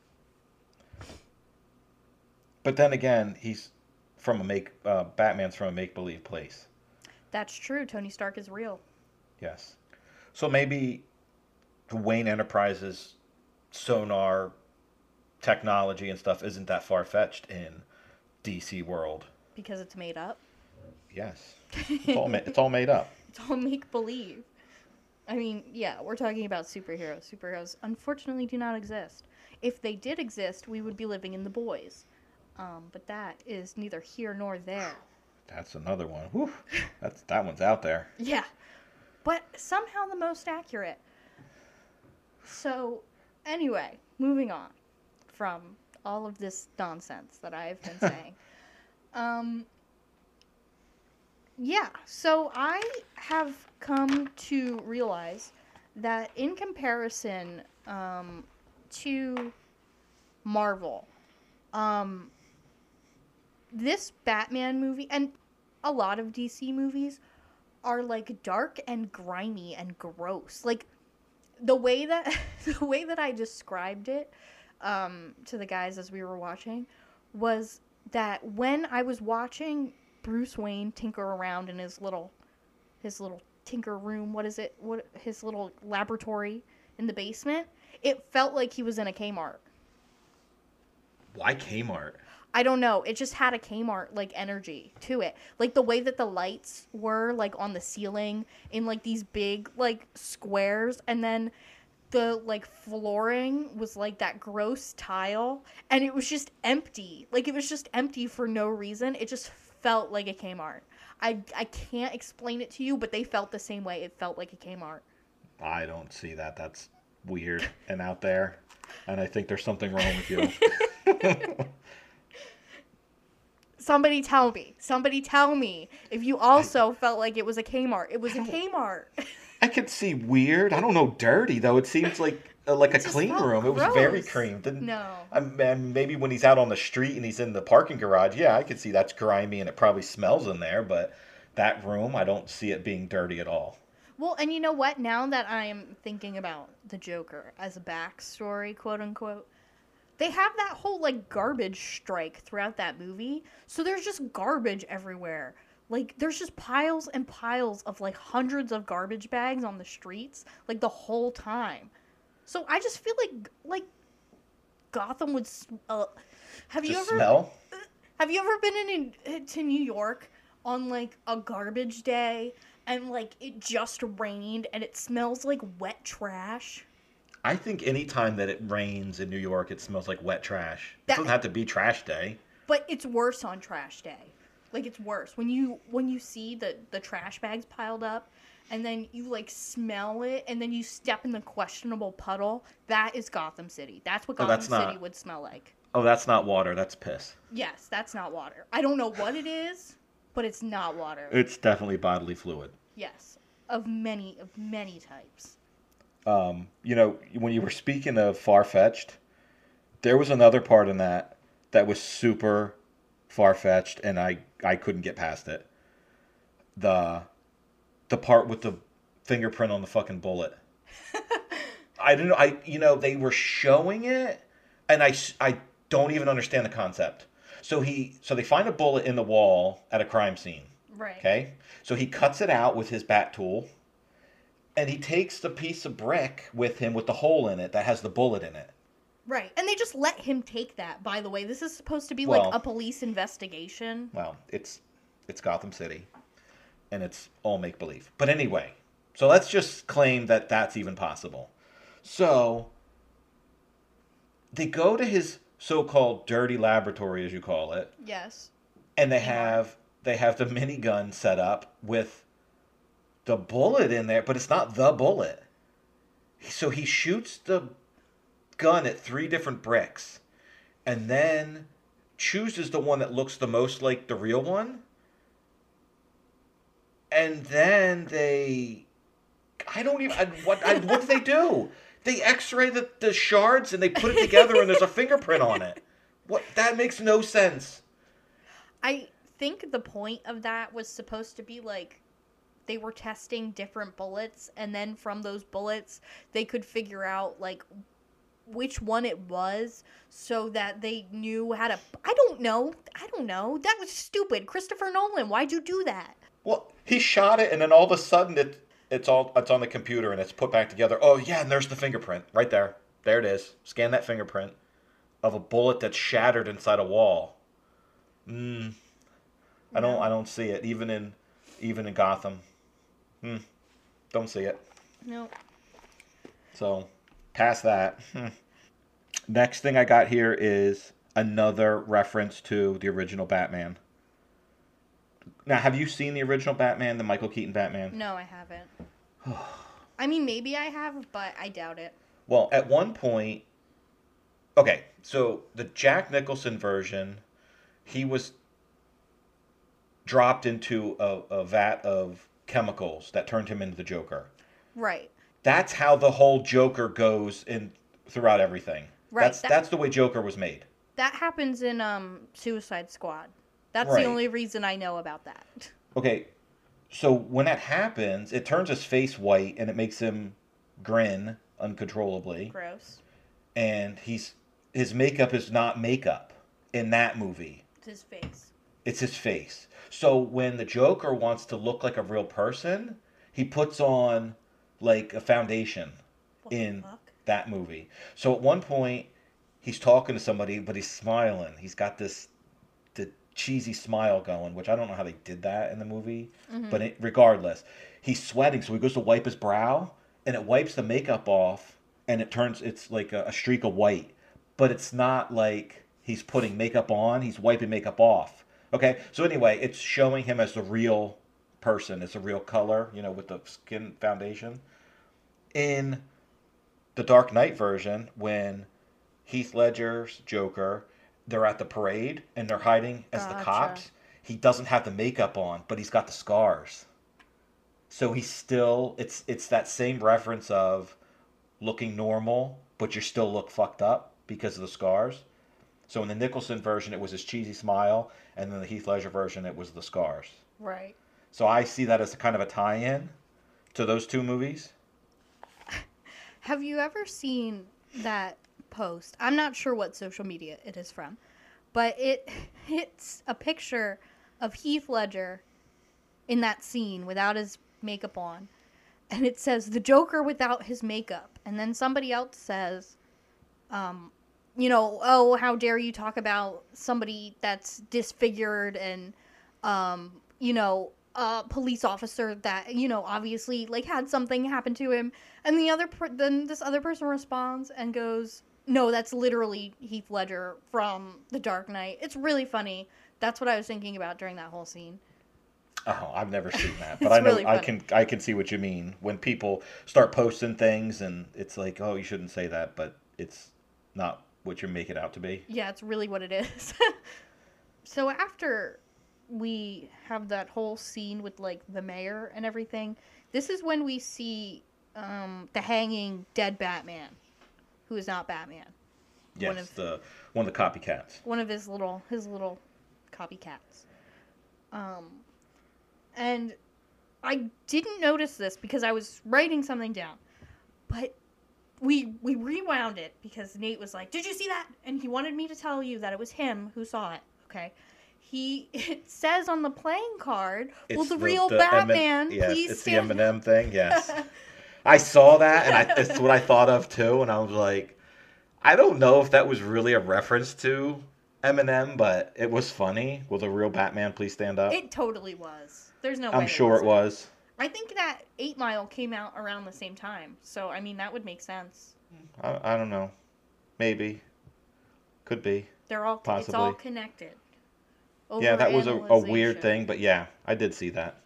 But then again, he's from a make. Uh, Batman's from a make believe place. That's true. Tony Stark is real. Yes. So maybe Wayne Enterprises sonar technology and stuff isn't that far fetched in D C world. Because it's made up. Yes. It's all ma- it's all made up. It's all make believe. I mean, yeah, we're talking about superheroes. Superheroes unfortunately do not exist. If they did exist, we would be living in The Boys. Um, but that is neither here nor there. That's another one. Whew. That's that one's out there. Yeah. But somehow the most accurate. So, anyway, moving on from all of this nonsense that I've been saying. um, yeah, so I have come to realize that in comparison um, to Marvel, um, this Batman movie and a lot of D C movies are like dark and grimy and gross. Like the way that the way that I described it um, to the guys as we were watching was that when I was watching Bruce Wayne tinker around in his little his little tinker room, what is it? What his little laboratory in the basement, it felt like he was in a Kmart. Why Kmart? I don't know. It just had a Kmart like energy to it. Like the way that the lights were like on the ceiling in like these big like squares, and then the like flooring was like that gross tile, and it was just empty. Like it was just empty for no reason. It just felt like a Kmart. I I can't explain it to you, but they felt the same way. It felt like a Kmart. I don't see that. That's weird and out there. And I think there's something wrong with you. Somebody tell me. Somebody tell me if you also felt like it was a Kmart. It was a Kmart. I could see weird. I don't know, dirty though. It seems like uh, like It a just clean felt room. It was very gross. clean. Didn't, No. I mean, maybe when he's out on the street and he's in the parking garage, yeah, I could see that's grimy and it probably smells in there. But that room, I don't see it being dirty at all. Well, and you know what? Now that I am thinking about the Joker as a backstory, quote unquote, they have that whole like garbage strike throughout that movie. So there's just garbage everywhere. Like there's just piles and piles of like hundreds of garbage bags on the streets like the whole time. So I just feel like like Gotham would uh, have you Just ever smell? have you ever been in, in to New York on like a garbage day and like it just rained and it smells like wet trash? I think any time that it rains in New York, it smells like wet trash. It That- doesn't have to be trash day. But it's worse on trash day. Like it's worse when you when you see the the trash bags piled up and then you like smell it and then you step in the questionable puddle. That is Gotham City. That's what Oh, Gotham that's City not- would smell like. Oh, that's not water. That's piss. Yes, that's not water. I don't know what it is, but it's not water. It's definitely bodily fluid. Yes, of many of many types. Um, you know, when you were speaking of far-fetched, there was another part in that that was super far-fetched, and I, I couldn't get past it. The the part with the fingerprint on the fucking bullet. I didn't know. I you know they were showing it, and I, s- I don't even understand the concept. So he so they find a bullet in the wall at a crime scene. Right. Okay, so he cuts it out with his bat tool. And he takes the piece of brick with him with the hole in it that has the bullet in it. Right. And they just let him take that, by the way. This is supposed to be Well- like a police investigation. Well, it's it's Gotham City, and it's all make believe. But anyway, so let's just claim that that's even possible. So they go to his so-called dirty laboratory, as you call it, Yes. and they have they have the minigun set up with the bullet in there, but it's not the bullet. So he shoots the gun at three different bricks, and then chooses the one that looks the most like the real one. And then they, I don't even, I, what I, what do they do? They X-ray the, the shards and they put it together, and there's a fingerprint on it. What? That makes no sense. I think the point of that was supposed to be like they were testing different bullets, and then from those bullets they could figure out like which one it was, so that they knew how to. I don't know. I don't know. That was stupid. Christopher Nolan, why'd you do that? Well, he shot it, and then all of a sudden it it's all it's on the computer and it's put back together. Oh yeah, and there's the fingerprint right there. There it is. Scan that fingerprint of a bullet that's shattered inside a wall. Hmm. I don't. I don't see it. Even in, even in Gotham. Hmm. Don't see it. No. So, past that. Hmm. Next thing I got here is another reference to the original Batman. Now, have you seen the original Batman, the Michael Keaton Batman? No, I haven't. I mean, maybe I have, but I doubt it. Well, at one point, okay, so the Jack Nicholson version, he was dropped into a, a vat of chemicals that turned him into the Joker. Right. That's how the whole Joker goes in throughout everything. Right. That's that, that's the way Joker was made. That happens in um Suicide Squad. That's Right. the only reason I know about that. Okay, so when that happens, it turns his face white and it makes him grin uncontrollably. Gross. And he's his makeup is not makeup in that movie. It's his face. It's his face. So when the Joker wants to look like a real person, he puts on like a foundation What the in fuck? that movie. So at one point, he's talking to somebody, but he's smiling. He's got this the cheesy smile going, which I don't know how they did that in the movie. Mm-hmm. But it, regardless, he's sweating, so he goes to wipe his brow, and it wipes the makeup off, and it turns, it's like a, a streak of white. But it's not like he's putting makeup on, he's wiping makeup off. Okay, so anyway, it's showing him as the real person. It's a real color, you know, with the skin foundation. In the Dark Knight version, when Heath Ledger's Joker, they're at the parade and they're hiding as the Gotcha. cops, he doesn't have the makeup on, but he's got the scars. So he's still, it's it's that same reference of looking normal, but you still look fucked up because of the scars. So in the Nicholson version, it was his cheesy smile, and then the Heath Ledger version, it was the scars. Right. So I see that as a kind of a tie-in to those two movies. Have you ever seen that post? I'm not sure what social media it is from, but it it's a picture of Heath Ledger in that scene without his makeup on, and it says the Joker without his makeup, and then somebody else says, um, you know, oh, how dare you talk about somebody that's disfigured and, um, you know, a police officer that, you know, obviously like had something happen to him, and the other per- then this other person responds and goes, no, that's literally Heath Ledger from The Dark Knight. It's really funny. That's what I was thinking about during that whole scene. Oh, I've never seen that, but It's I know really I funny. can I can see what you mean when people start posting things and it's like, oh, you shouldn't say that, but it's not what you make it out to be. Yeah, it's really what it is. So after we have that whole scene with like the mayor and everything, this is when we see um, the hanging dead Batman, who is not Batman. Yes, One of- the one of the copycats. One of his little his little copycats. Um, and I didn't notice this because I was writing something down, but we we rewound it because Nate was like, "Did you see that?" And he wanted me to tell you that it was him who saw it. Okay, he it says on the playing card, "Will It's the, real M- Batman yes, please it's stand?" the Eminem thing. Yes, I saw that, and I, it's what I thought of too. And I was like, I don't know if that was really a reference to Eminem, but it was funny. Will the real Batman please stand up? It totally was. There's no I'm way sure it wasn't. was. I think that Eight Mile came out around the same time, so I mean that would make sense. I, I don't know. Maybe. Could be. They're all it's all Possibly. connected. Yeah, that was a, a weird Overanalyzation. thing, but yeah, I did see that.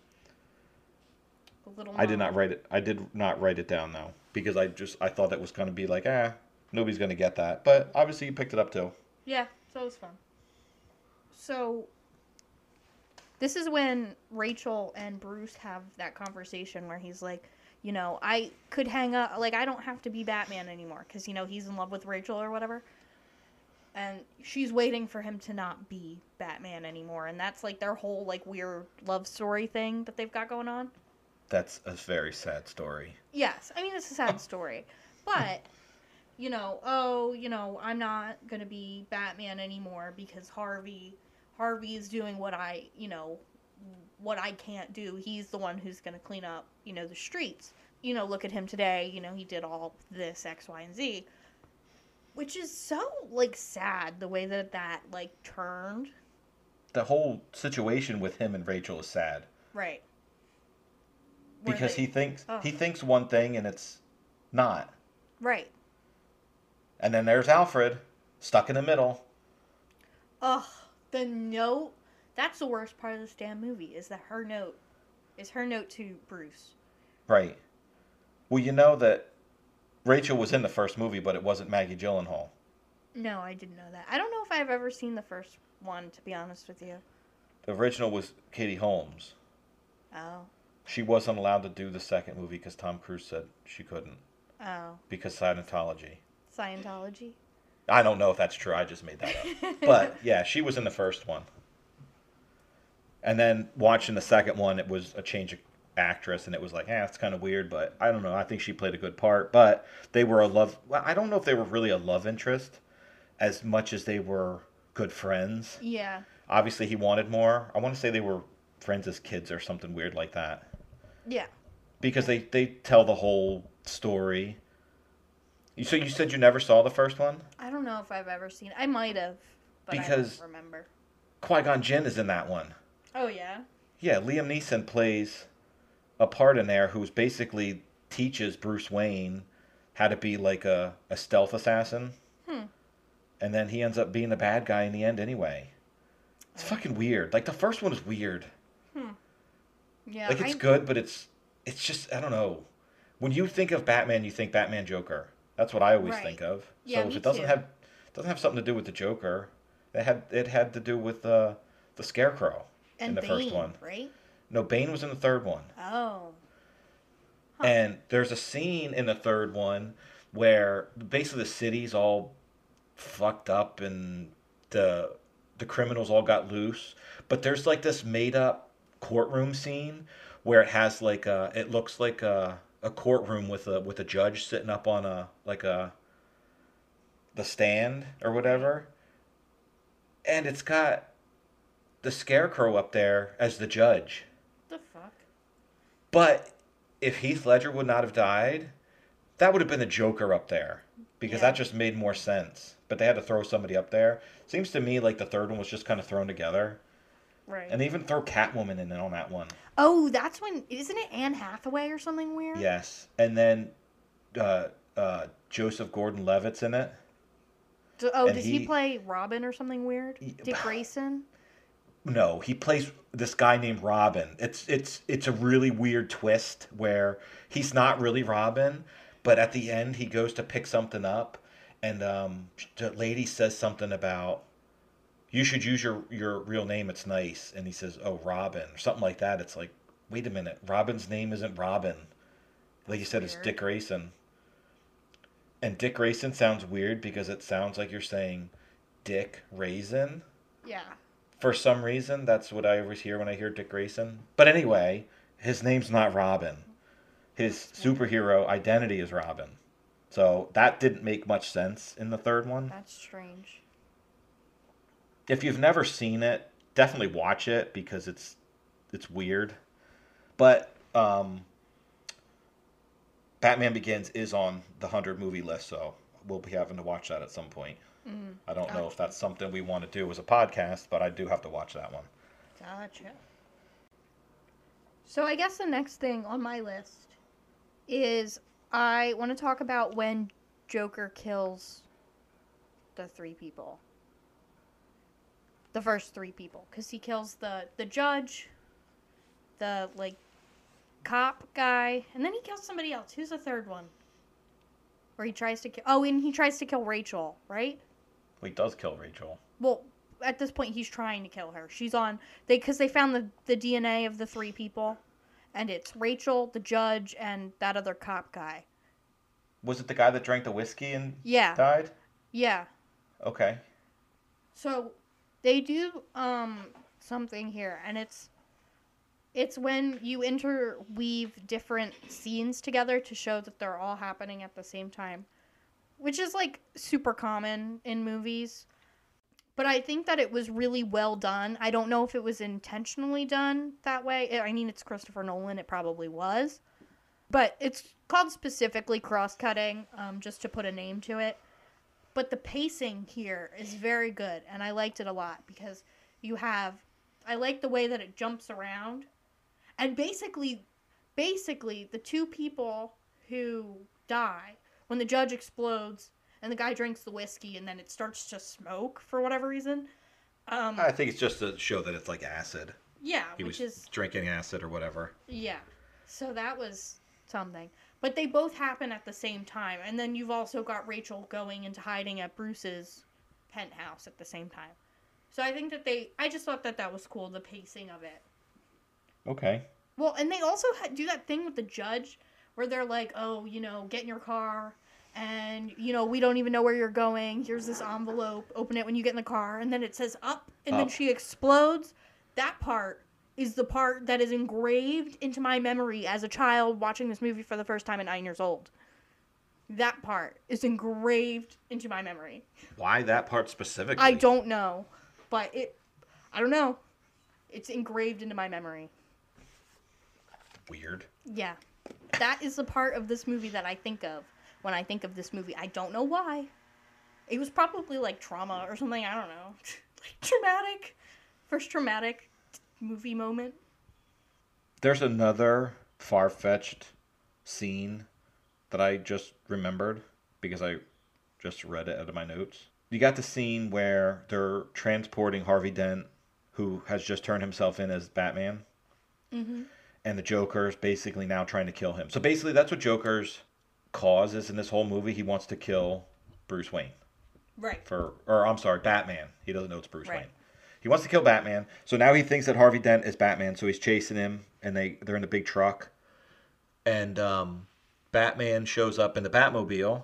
A little I did not mind. write it. I did not write it down though, because I just I thought that was going to be like, ah, nobody's going to get that. But obviously, you picked it up too. Yeah, so it was fun. So this is when Rachel and Bruce have that conversation where he's like, you know, I could hang up, like, I don't have to be Batman anymore because, you know, he's in love with Rachel or whatever. And she's waiting for him to not be Batman anymore. And that's, like, their whole, like, weird love story thing that they've got going on. That's a very sad story. Yes, I mean, it's a sad story. But, you know, oh, you know, I'm not going to be Batman anymore because Harvey, Harvey is doing what I, you know, what I can't do. He's the one who's going to clean up, you know, the streets. You know, look at him today. You know, he did all this X, Y, and Z. Which is so, like, sad the way that that, like, turned. The whole situation with him and Rachel is sad Right. Where because they- he thinks Oh. he thinks one thing and it's not. Right. And then there's Alfred stuck in the middle. Ugh, the note. That's the worst part of this damn movie, is that her note, is her note to Bruce. Right. Well, you know that Rachel was in the first movie, but it wasn't Maggie Gyllenhaal. No, I didn't know that. I don't know if I've ever seen the first one, to be honest with you. The original was Katie Holmes. Oh. She wasn't allowed to do the second movie because Tom Cruise said she couldn't Oh. because Scientology. Scientology? I don't know if that's true. I just made that up. But yeah, she was in the first one. And then watching the second one, it was a change of actress, and it was like, eh, it's kind of weird, but I don't know. I think she played a good part. But they were a love. Well, I don't know if they were really a love interest as much as they were good friends. Yeah. Obviously, he wanted more. I want to say they were friends as kids or something weird like that. Yeah. Because they, they tell the whole story. You- So you said you never saw the first one? I don't know if I've ever seen I might have, but Because- I don't remember. Qui-Gon Jinn is in that one. Oh, yeah? Yeah, Liam Neeson plays a part in there who's basically teaches Bruce Wayne how to be like a, a stealth assassin. Hmm. And then he ends up being the bad guy in the end anyway. It's fucking weird. Like the first one is weird. Yeah. Like it's I, good, but it's it's just I don't know. When you think of Batman, you think Batman Joker. That's what I always Right. think of. Yeah, so if me it doesn't too. have doesn't have something to do with the Joker, it had it had to do with uh, the Scarecrow and in the Bane, first one. right? No, Bane was in the third one. Oh. Huh. And there's a scene in the third one where basically the city's all fucked up and the the criminals all got loose. But there's like this made up courtroom scene where it has like a it looks like a a courtroom with a with a judge sitting up on a like a the stand or whatever. And it's got the Scarecrow up there as the judge. The fuck? But if Heath Ledger would not have died, that would have been the Joker up there because Yeah. that just made more sense. But they had to throw somebody up there. Seems to me like the third one was just kind of thrown together. Right. And they even throw Catwoman in on that one. Oh, that's when isn't it Anne Hathaway or something weird? Yes. And then uh, uh, Joseph Gordon-Levitt's in it. Do- oh, and does he, he- play Robin or something weird? He- Dick Grayson? No, he plays this guy named Robin. It's it's it's a really weird twist where he's not really Robin, but at the end he goes to pick something up, and um, the lady says something about you should use your your real name. It's nice, and he says, "Oh, Robin," or something like that. It's like, wait a minute, Robin's name isn't Robin. Like you said, it's Weird. Dick Grayson. And Dick Grayson sounds weird because it sounds like you're saying Dick Raisin. Yeah. For some reason, that's what I always hear when I hear Dick Grayson. But anyway, his name's not Robin. His superhero identity is Robin. So that didn't make much sense in the third one. That's strange. If you've never seen it, definitely watch it because it's it's weird. But um, Batman Begins is on the one hundred movie list, so we'll be having to watch that at some point. Mm, I don't know gotcha. if that's something we want to do as a podcast, but I do have to watch that one. Gotcha. So I guess the next thing on my list is I want to talk about when Joker kills the three people. The first three people. Because he kills the, the judge, the, like, cop guy, and then he kills somebody else. Who's the third one? Where he tries to kill... Oh, and he tries to kill Rachel, right? Well, he does kill Rachel. Well, at this point, he's trying to kill her. She's on... they Because they found the, the D N A of the three people, and it's Rachel, the judge, and that other cop guy. Was it the guy that drank the whiskey and Yeah. died? Yeah. Okay. So, they do um something here, and it's... It's when you interweave different scenes together to show that they're all happening at the same time. Which is, like, super common in movies. But I think that it was really well done. I don't know if it was intentionally done that way. I mean, it's Christopher Nolan. It probably was. But it's called specifically cross-cutting, um, just to put a name to it. But the pacing here is very good, and I liked it a lot. Because you have... I like the way that it jumps around. And basically, basically, the two people who die, when the judge explodes and the guy drinks the whiskey and then it starts to smoke for whatever reason. Um, I think it's just to show that it's like acid. Yeah, He which was is... drinking acid or whatever. Yeah. So that was something. But they both happen at the same time. And then you've also got Rachel going into hiding at Bruce's penthouse at the same time. So I think that they... I just thought that that was cool, the pacing of it. Okay. Well, and they also ha- do that thing with the judge where they're like, oh, you know, get in your car and, you know, we don't even know where you're going. Here's this envelope. Open it when you get in the car. And then it says up and then Up. she explodes. That part is the part that is engraved into my memory as a child watching this movie for the first time at nine years old. That part is engraved into my memory. Why that part specifically? I don't know, but it, I don't know. It's engraved into my memory. Weird. Yeah. That is the part of this movie that I think of when I think of this movie. I don't know why. It was probably like trauma or something. I don't know. Like traumatic. First traumatic movie moment. There's another far-fetched scene that I just remembered because I just read it out of my notes. You got the scene where they're transporting Harvey Dent, who has just turned himself in as Batman. Mm-hmm. And the Joker's basically now trying to kill him. So basically that's what Joker's cause is in this whole movie. He wants to kill Bruce Wayne. Right. For or I'm sorry, Batman. He doesn't know it's Bruce Right. Wayne. He wants to kill Batman. So now he thinks that Harvey Dent is Batman, so he's chasing him and they they're in the big truck. And um, Batman shows up in the Batmobile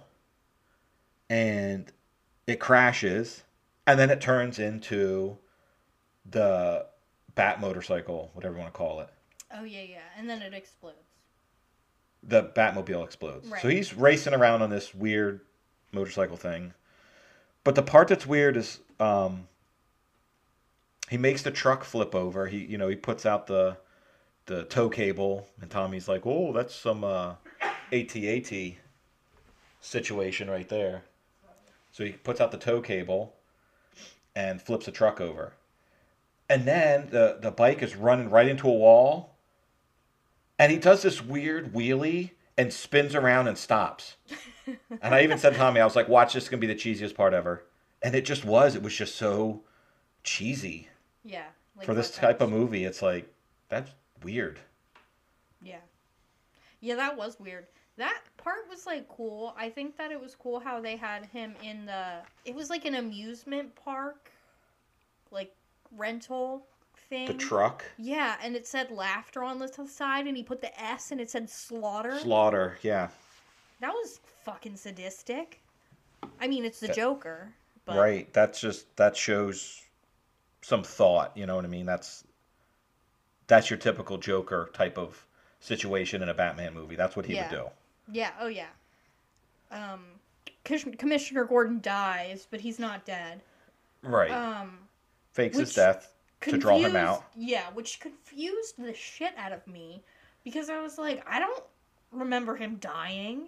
and it crashes and then it turns into the Bat motorcycle, whatever you want to call it. Oh, yeah, yeah. And then it explodes. The Batmobile explodes. Right. So he's racing around on this weird motorcycle thing. But the part that's weird is um, he makes the truck flip over. He, you know, he puts out the the tow cable, and Tommy's like, "Oh, that's some uh, A T A T situation right there." So he puts out the tow cable and flips the truck over. And then the, the bike is running right into a wall. And he does this weird wheelie and spins around and stops. And I even said to Tommy, I was like, watch, this is going to be the cheesiest part ever. And it just was. It was just so cheesy. Yeah. Like For this that- type of movie, it's like, that's weird. Yeah. Yeah, that was weird. That part was, like, cool. I think that it was cool how they had him in the... It was like an amusement park, like, rental thing. The truck. Yeah, and it said laughter on the t- side, and he put the S, and it said slaughter. Slaughter, yeah. That was fucking sadistic. I mean, it's the That- Joker, but... Right. That's just, that shows some thought, you know what I mean? That's, that's your typical Joker type of situation in a Batman movie. That's what he Yeah. would do. Yeah, oh yeah. Um, Commis- Commissioner Gordon dies, but he's not dead. Right. Um, Fakes his which death to draw him confused- out. Yeah, which confused the shit out of me because I was like, I don't remember him dying.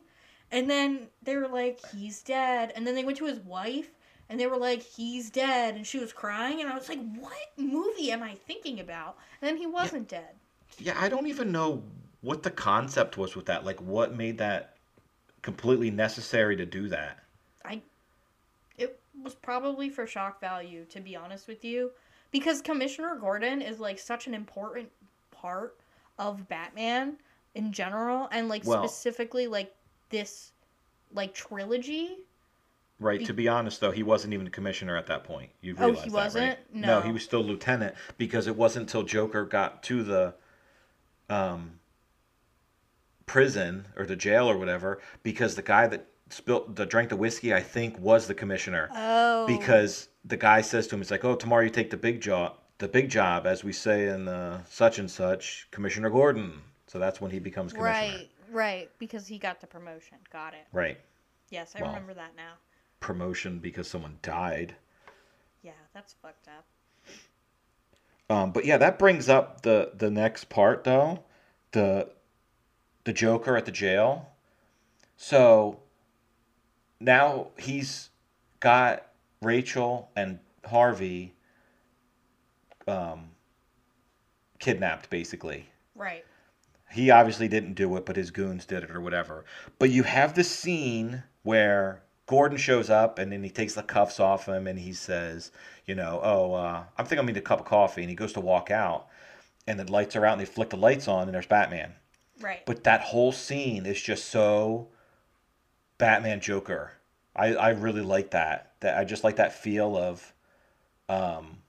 And then they were like, he's dead. And then they went to his wife, and they were like, he's dead. And she was crying, and I was like, what movie am I thinking about? And then he wasn't Yeah, dead. yeah. I don't even know what the concept was with that. Like, what made that completely necessary to do that? I It was probably for shock value, to be honest with you. Because Commissioner Gordon is like such an important part of Batman in general, and like Well, specifically like this like trilogy. right. Be- To be honest, though, he wasn't even a commissioner at that point. You oh, he realize that, right? wasn't? No, he No. was still lieutenant because it wasn't until Joker got to the um, prison or the jail or whatever because the guy that spilled the drank the whiskey, I think, was the commissioner. Oh. Because the guy says to him, "It's like, oh, tomorrow you take the big job, the big job, as we say in uh, such and such, Commissioner Gordon." So that's when he becomes commissioner. Right, right, because he got the promotion. Got it. Right. Yes, I Well, remember that now. promotion because someone died. Yeah, that's fucked up. Um, but yeah, that brings up the the next part though, the the Joker at the jail. So now he's got Rachel and Harvey um, kidnapped, basically. Right. He obviously didn't do it, but his goons did it or whatever. But you have this scene where Gordon shows up and then he takes the cuffs off him and he says, you know, oh, uh, I'm thinking I'm gonna need a cup of coffee. And he goes to walk out and the lights are out and they flick the lights on and there's Batman. Right. But that whole scene is just so Batman Joker. I, I really like that. That I just like that feel of, um,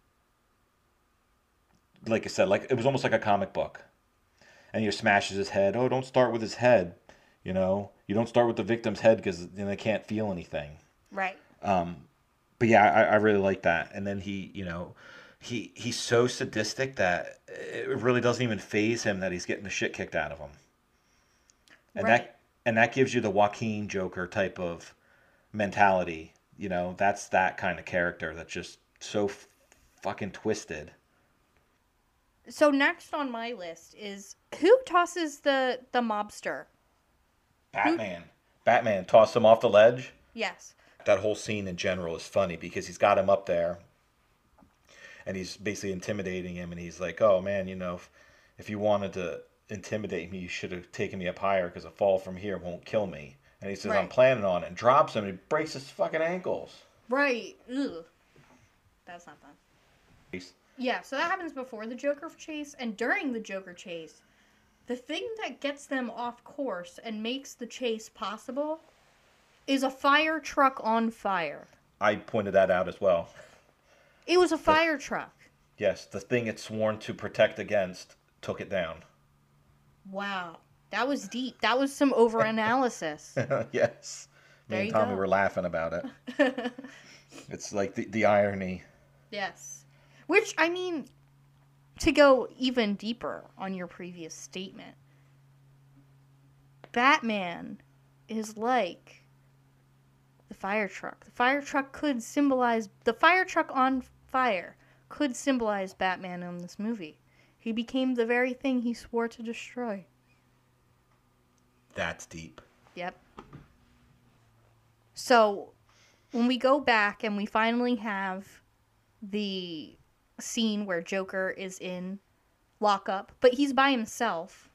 like I said, like it was almost like a comic book. And he smashes his head. Oh, don't start with his head. You know, you don't start with the victim's head because then they can't feel anything. Right. Um, but yeah, I, I really like that. And then he, you know, he he's so sadistic that it really doesn't even phase him that he's getting the shit kicked out of him. And Right. that and that gives you the Joaquin Joker type of mentality. You know, that's that kind of character that's just so f- fucking twisted. So next on my list is who tosses the the mobster? Batman. Batman tossed him off the ledge. Yes. That whole scene in general is funny because he's got him up there and he's basically intimidating him and he's like, oh man, you know, if, if you wanted to intimidate me, you should have taken me up higher because a fall from here won't kill me. And he says, I'm Right. planning on it, and drops him and he breaks his fucking ankles. Right. Ugh. That's not fun. He's- Yeah, so that happens before the Joker chase, and during the Joker chase, the thing that gets them off course and makes the chase possible is a fire truck on fire. I pointed that out as well. It was a fire truck. Yes, the thing it's sworn to protect against took it down. Wow. That was deep. That was some overanalysis. Yes. Me There and you Tommy go. were laughing about it. It's like the, the irony. Yes. Which, I mean, to go even deeper on your previous statement, Batman is like the fire truck. The fire truck could symbolize, the fire truck on fire could symbolize Batman in this movie. He became the very thing he swore to destroy. That's deep. Yep. So, when we go back and we finally have the scene where Joker is in lockup, but he's by himself.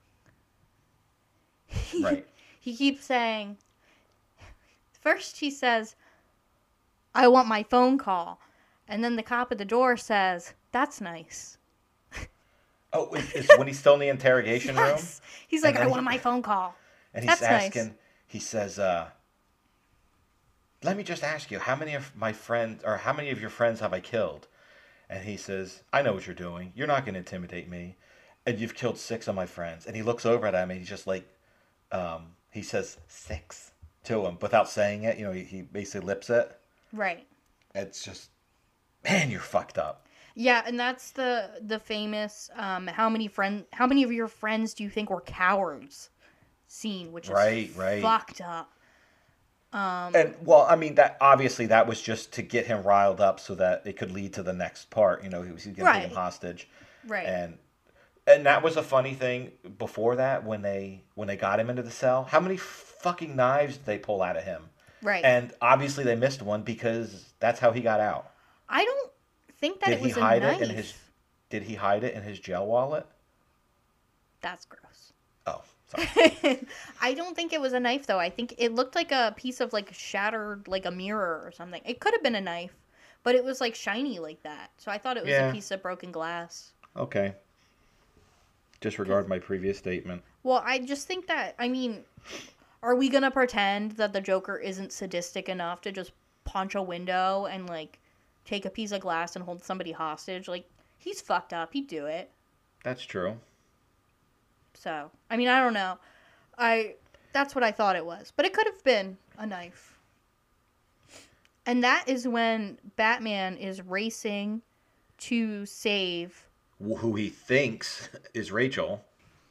Right. He keeps saying, first he says, I want my phone call. And then the cop at the door says, that's nice. Oh, is, is when he's still in the interrogation room? Yes. He's like, And I then want he- my phone call. And he's That's nice. asking, he says, uh, let me just ask you, how many of my friends, or how many of your friends have I killed? And he says, I know what you're doing. You're not going to intimidate me. And you've killed six of my friends. And he looks over at him and he's just like, um, he says six to him without saying it. You know, he, he basically lips it. Right. It's just, man, you're fucked up. Yeah, and that's the the famous um, how many friend how many of your friends do you think were cowards scene, which is Right, right. fucked up. Um, And well, I mean that obviously that was just to get him riled up so that it could lead to the next part. You know, he was going to take him Right. hostage, right. and and that was a funny thing before that when they when they got him into the cell. How many fucking knives did they pull out of him? Right. And obviously they missed one because that's how he got out. I don't think that Did it he was a hide knife. it in his? Did he hide it in his jail wallet? That's gross. Oh, sorry. I don't think it was a knife, though. I think it looked like a piece of, like, shattered, like, a mirror or something. It could have been a knife, but it was, like, shiny like that. So I thought it was Yeah. a piece of broken glass. Okay. Disregard my previous statement. Well, I just think that, I mean, are we gonna pretend that the Joker isn't sadistic enough to just punch a window and, like, take a piece of glass and hold somebody hostage? Like, he's fucked up. He'd do it. That's true. So, I mean, I don't know. I that's what I thought it was, but it could have been a knife. And that is when Batman is racing to save Who he thinks is Rachel.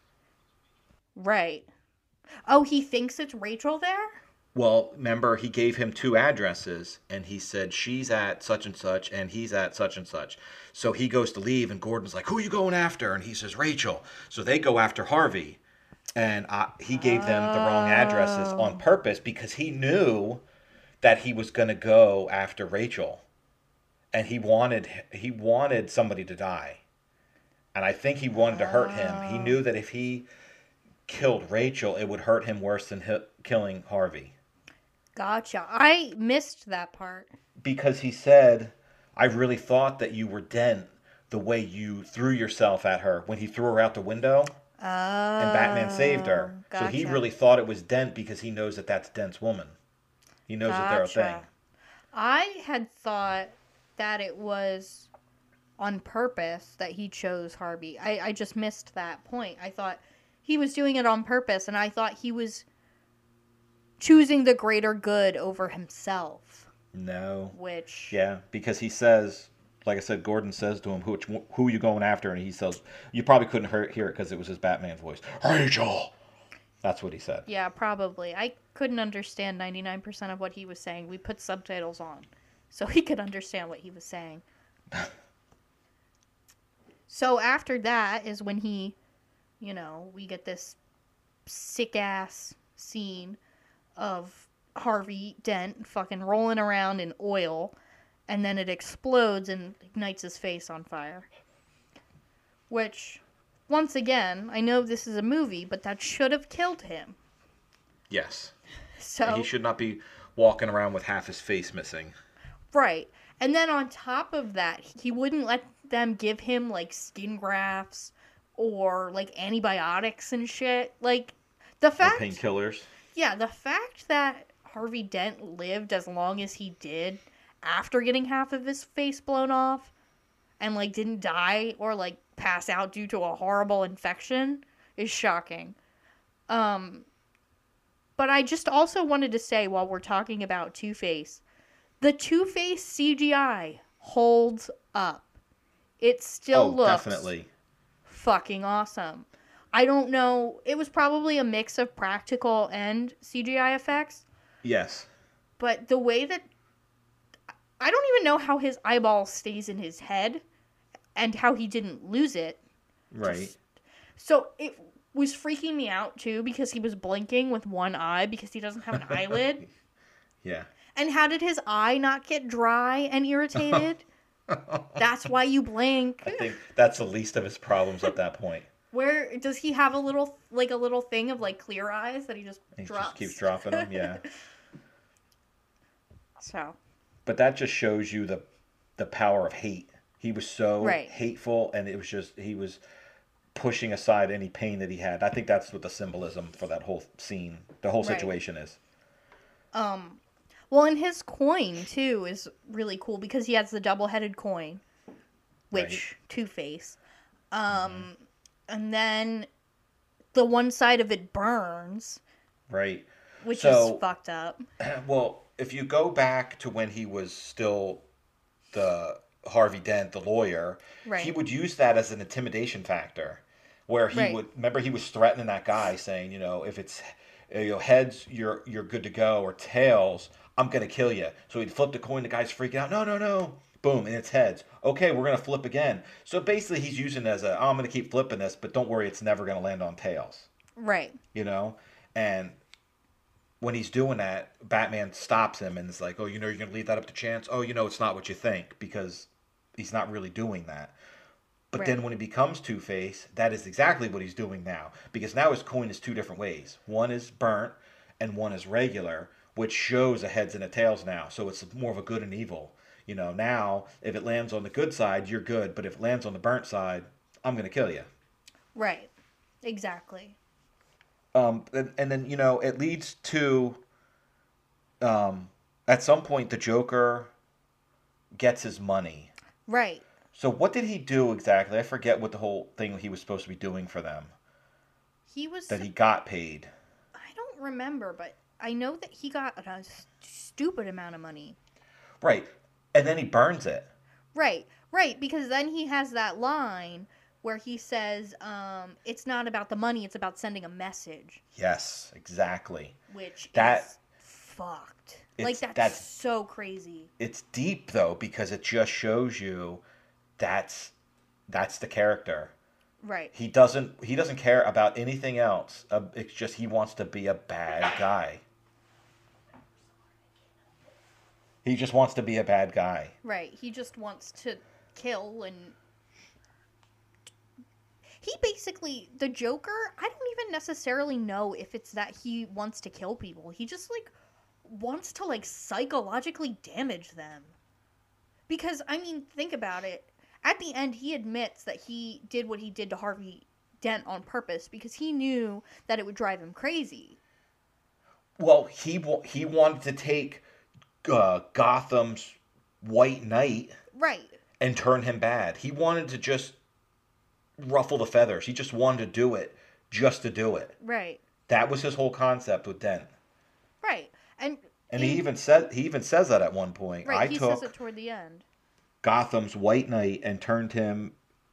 Right. Oh, he thinks it's Rachel there? Well, remember, he gave him two addresses, and he said she's at such and such, and he's at such and such. So he goes to leave, and Gordon's like, who are you going after? And he says, Rachel. So they go after Harvey. And uh, he gave them the wrong addresses on purpose because he knew that he was going to go after Rachel. And he wanted he wanted somebody to die. And I think he wanted to hurt him. He knew that if he killed Rachel, it would hurt him worse than hi- killing Harvey. Gotcha. I missed that part. Because he said, I really thought that you were Dent the way you threw yourself at her when he threw her out the window Oh. and Batman saved her. Gotcha. So he really thought it was Dent because he knows that that's Dent's woman. He knows that they're a thing. Gotcha. I had thought that it was on purpose that he chose Harvey. I, I just missed that point. I thought he was doing it on purpose, and I thought he was choosing the greater good over himself. No. Which... Yeah, because he says, like I said, Gordon says to him, who, who are you going after? And he says, you probably couldn't hear, hear it because it was his Batman voice. Rachel! That's what he said. Yeah, probably. I couldn't understand ninety-nine percent of what he was saying. We put subtitles on so he could understand what he was saying. So after that is when he, you know, we get this sick-ass scene of Harvey Dent fucking rolling around in oil, and then it explodes and ignites his face on fire. Which, once again, I know this is a movie, but that should have killed him. Yes. So And he should not be walking around with half his face missing. Right. And then on top of that, he wouldn't let them give him, like, skin grafts or, like, antibiotics and shit. Like, the Or fact... painkillers. Yeah, the fact that Harvey Dent lived as long as he did after getting half of his face blown off and, like, didn't die or, like, pass out due to a horrible infection is shocking. Um, but I just also wanted to say, while we're talking about Two-Face, the Two-Face C G I holds up. It still Oh, looks definitely. fucking awesome. I don't know. It was probably a mix of practical and C G I effects. Yes. But the way that... I don't even know how his eyeball stays in his head and how he didn't lose it. Right. Just- so it was freaking me out, too, because he was blinking with one eye because he doesn't have an eyelid. Yeah. And how did his eye not get dry and irritated? That's why you blink. I think that's the least of his problems at that point. Where does he have a little, like a little thing of like clear eyes that he just He drops? just keeps dropping them, yeah. So, But that just shows you the the power of hate. He was so Right. hateful, and it was just, he was pushing aside any pain that he had. I think that's what the symbolism for that whole scene, the whole Right. situation is. um, well, and his coin too is really cool because he has the double-headed coin, which Two-Face. Um, Mm-hmm. and then the one side of it burns, Right. which So- is fucked up. Well, if you go back to when he was still the Harvey Dent, the lawyer, Right. he would use that as an intimidation factor. Where he Right. would remember he was threatening that guy, saying, you know, if it's you know heads, you're you're good to go, or tails, I'm gonna kill you. So he'd flip the coin. The guy's freaking out. No, no, no. Boom, and it's heads. Okay, we're gonna flip again. So basically, he's using it as a, oh, I'm gonna keep flipping this, but don't worry, it's never gonna land on tails. Right. You know, and when he's doing that, Batman stops him and is like, "Oh, you know, you're gonna leave that up to chance. Oh, you know, it's not what you think because he's not really doing that." But then Right. when he becomes Two Face, that is exactly what he's doing now because now his coin is two different ways. One is burnt, and one is regular, which shows a heads and a tails now. So it's more of a good and evil. You know, now if it lands on the good side, you're good, but if it lands on the burnt side, I'm gonna kill you. Right. Exactly. Um, and, and then you know it leads to um, at some point the Joker gets his money. Right. So what did he do exactly? I forget what the whole thing he was supposed to be doing for them. He was. That sup- he got paid. I don't remember, but I know that he got a s- stupid amount of money. Right. And then he burns it. Right. Right. Because then he has that line where he says, um, "It's not about the money; it's about sending a message," Yes, exactly. which That is fucked. it's Like that's, that's so crazy. it's deep though because it just shows you that's that's the character. Right. He doesn't he doesn't care about anything else. Uh, it's just he wants to be a bad guy. He just wants to be a bad guy. Right. He just wants to kill and he basically the Joker, I don't even necessarily know if it's that he wants to kill people. He just like wants to like psychologically damage them. Because I mean, think about it. At the end he admits that he did what he did to Harvey Dent on purpose because he knew that it would drive him crazy. Well, he wa- he wanted to take uh, Gotham's White Knight Right. and turn him bad. He wanted to just ruffle the feathers. He just wanted to do it just to do it. Right. That was his whole concept with Dent. Right. And And in, he even said he even says that at one point. right, I he took says it toward the end. Gotham's White Knight and turned him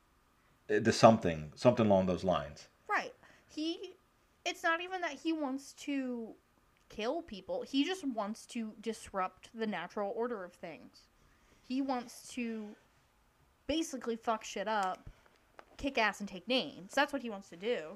to something, something along those lines. Right. He it's not even that he wants to kill people. He just wants to disrupt the natural order of things. He wants to basically fuck shit up, kick ass and take names. That's what he wants to do.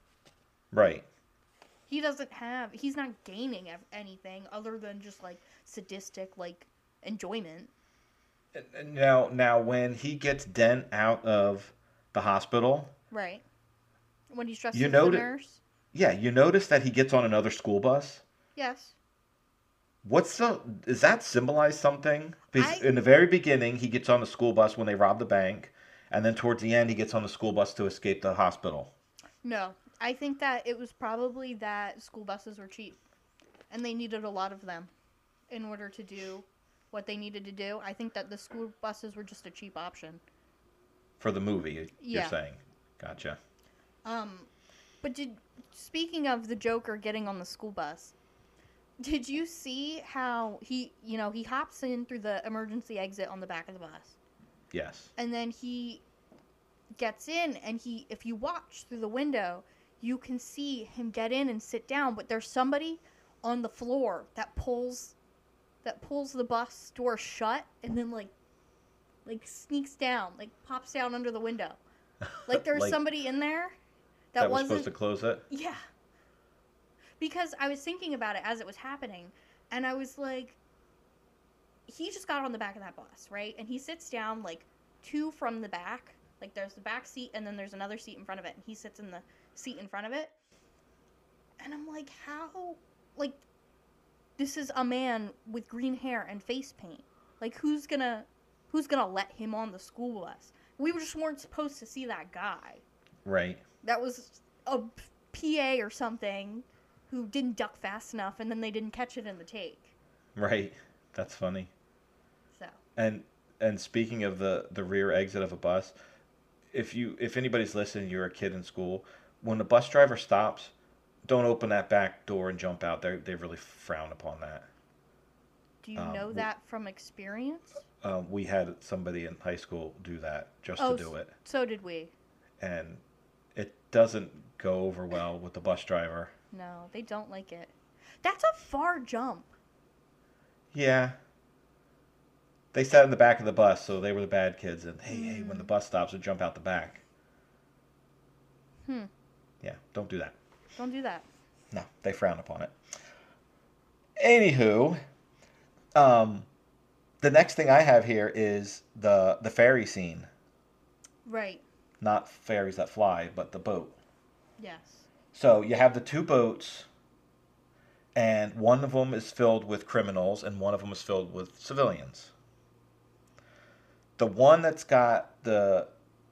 Right. He doesn't have he's not gaining ev- anything other than just like sadistic like enjoyment. And Now, now when he gets Dent out of the hospital, Right. When he's dressed you as know the that- nurse. yeah, you notice that he gets on another school bus. Yes. What's the? Does that symbolize something? Because I- in the very beginning, he gets on the school bus when they rob the bank, and then towards the end, he gets on the school bus to escape the hospital. No, I think that it was probably that school buses were cheap, and they needed a lot of them in order to do what they needed to do. I think that the school buses were just a cheap option. For the movie, you're Yeah. saying. Gotcha. Um, but did speaking of the Joker getting on the school bus, did you see how he, you know, he hops in through the emergency exit on the back of the bus, Yes. and then he gets in, and he, if you watch through the window, you can see him get in and sit down, but there's somebody on the floor that pulls that pulls the bus door shut and then like like sneaks down, like pops down under the window. Like there's Like, somebody in there that, that was wasn't supposed to close it. yeah. Because I was thinking about it as it was happening, and I was like, he just got on the back of that bus, right? And he sits down like two from the back. Like there's the back seat and then there's another seat in front of it, and he sits in the seat in front of it. And I'm like, how like this is a man with green hair and face paint. Like who's gonna who's gonna let him on the school bus? We just weren't supposed to see that guy. Right. That was a P A or something who didn't duck fast enough, and then they didn't catch it in the take. Right. That's funny. So And and speaking of the the rear exit of a bus, if you if anybody's listening, you're a kid in school. When the bus driver stops, don't open that back door and jump out. They they really frown upon that. do you Um, know w- that from experience? Um, we had somebody in high school do that just Oh, to do it, So did we. and it doesn't go over well with the bus driver. No, they don't like it. That's a far jump. Yeah. They sat in the back of the bus, so they were the bad kids. And hey, hey, when the Mm. bus stops, they jump out the back. Hmm. Yeah, don't do that. Don't do that. No, they frown upon it. Anywho, um, the next thing I have here is the the ferry scene. Right. Not ferries that fly, but the boat. Yes. So you have the two boats, and one of them is filled with criminals, and one of them is filled with civilians. The one that's got the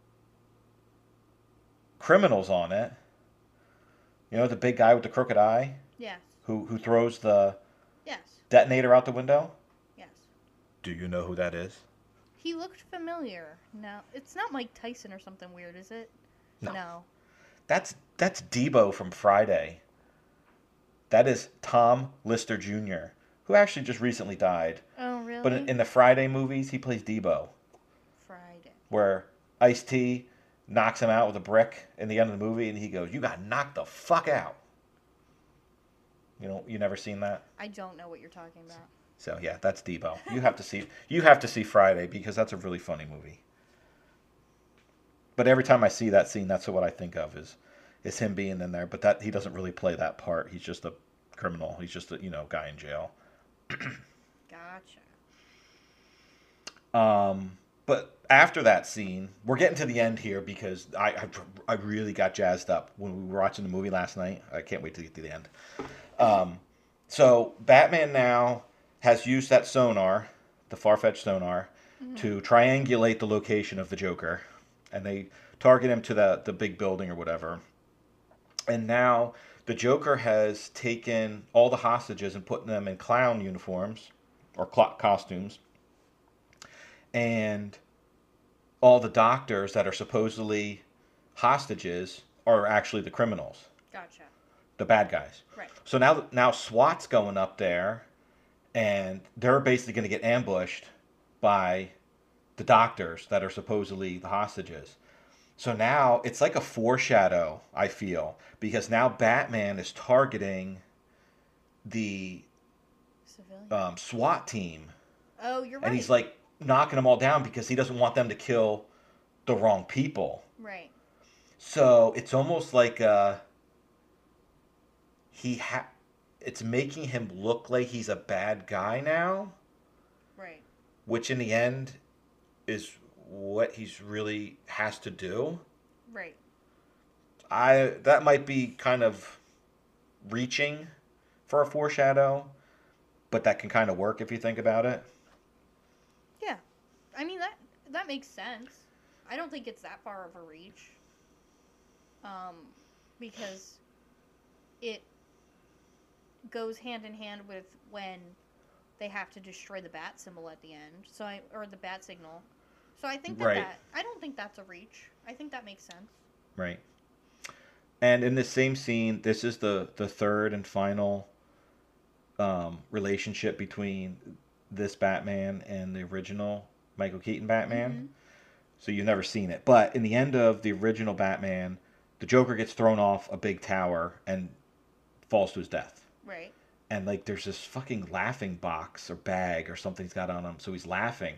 criminals on it, you know, the big guy with the crooked eye, Yes. who who throws the Yes. detonator out the window. Yes. Do you know who that is? He looked familiar. No, it's not Mike Tyson or something weird, is it? No. No. That's that's Debo from Friday. That is Tom Lister Junior, who actually just recently died. Oh, really? But in, in the Friday movies, he plays Debo, Friday. where Ice-T knocks him out with a brick in the end of the movie, and he goes, "You got knocked the fuck out." You know, you never seen that? I don't know what you're talking about. So yeah, that's Debo. You have to see you have to see Friday because that's a really funny movie. But every time I see that scene, that's what I think of is is him being in there. But that he doesn't really play that part. He's just a criminal. He's just a you know guy in jail. Gotcha. Um, but after that scene, we're getting to the end here because I, I I really got jazzed up when we were watching the movie last night. I can't wait to get to the end. Um, so Batman now has used that sonar, the far-fetched sonar, mm-hmm. to triangulate the location of the Joker, and they target him to the the big building or whatever. And now the Joker has taken all the hostages and put them in clown uniforms or cl- costumes, and all the doctors that are supposedly hostages are actually the criminals. Gotcha. The bad guys. Right. So now now SWAT's going up there, and they're basically going to get ambushed by the doctors that are supposedly the hostages. So now it's like a foreshadow, I feel, because now Batman is targeting the um, SWAT team. Oh, you're right. And he's like knocking them all down because he doesn't want them to kill the wrong people. Right. So it's almost like uh, he ha- it's making him look like he's a bad guy now. Right. Which in the end is what he's really has to do. Right. I that might be kind of reaching for a foreshadow, but that can kind of work if you think about it. Yeah. I mean that that makes sense. I don't think it's that far of a reach. Um because it goes hand in hand with when they have to destroy the bat symbol at the end. So I or the bat signal. So I think that, right. that I don't think that's a reach. I think that makes sense. Right. And in the same scene, this is the, the third and final um, relationship between this Batman and the original Michael Keaton Batman. Mm-hmm. So you've never seen it. But in the end of the original Batman, the Joker gets thrown off a big tower and falls to his death. Right. And, like, there's this fucking laughing box or bag or something he's got on him. So he's laughing.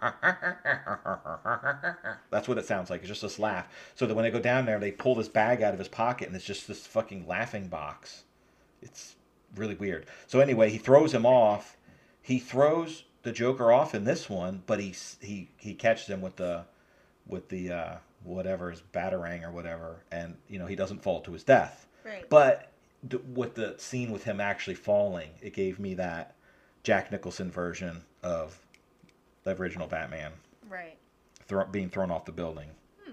That's what it sounds like. It's just this laugh. So that when they go down there, they pull this bag out of his pocket, and it's just this fucking laughing box. It's really weird. So anyway, he throws him off. He throws the Joker off in this one, but he he, he catches him with the, with the uh, whatever, his batarang or whatever. And, you know, he doesn't fall to his death. Right. But with the scene with him actually falling, it gave me that Jack Nicholson version of the original Batman. Right. Thro- being thrown off the building.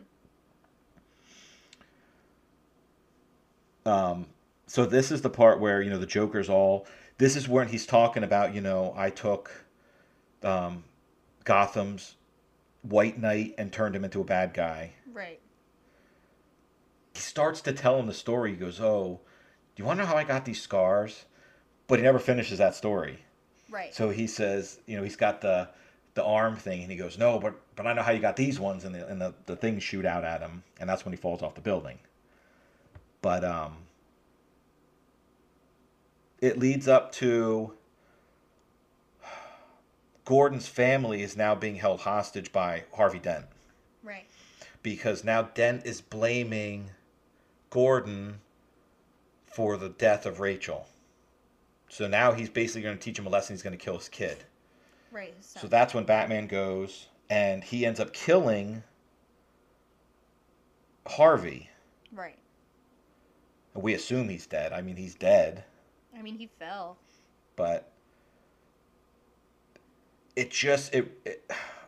Hmm. Um, so this is the part where, you know, the Joker's all... This is when he's talking about, you know, I took um, Gotham's White Knight and turned him into a bad guy. Right. He starts to tell him the story. He goes, oh... Do you want to know how I got these scars? But he never finishes that story. Right. So he says, you know, he's got the the arm thing, and he goes, no, but but I know how you got these ones, and the and the, the things shoot out at him, and that's when he falls off the building. But um, it leads up to Gordon's family is now being held hostage by Harvey Dent. Right. Because now Dent is blaming Gordon for the death of Rachel. So now he's basically going to teach him a lesson. He's going to kill his kid. Right. So that's when Batman goes and he ends up killing Harvey. Right. We assume he's dead. I mean, he's dead. I mean, he fell. But it just it, it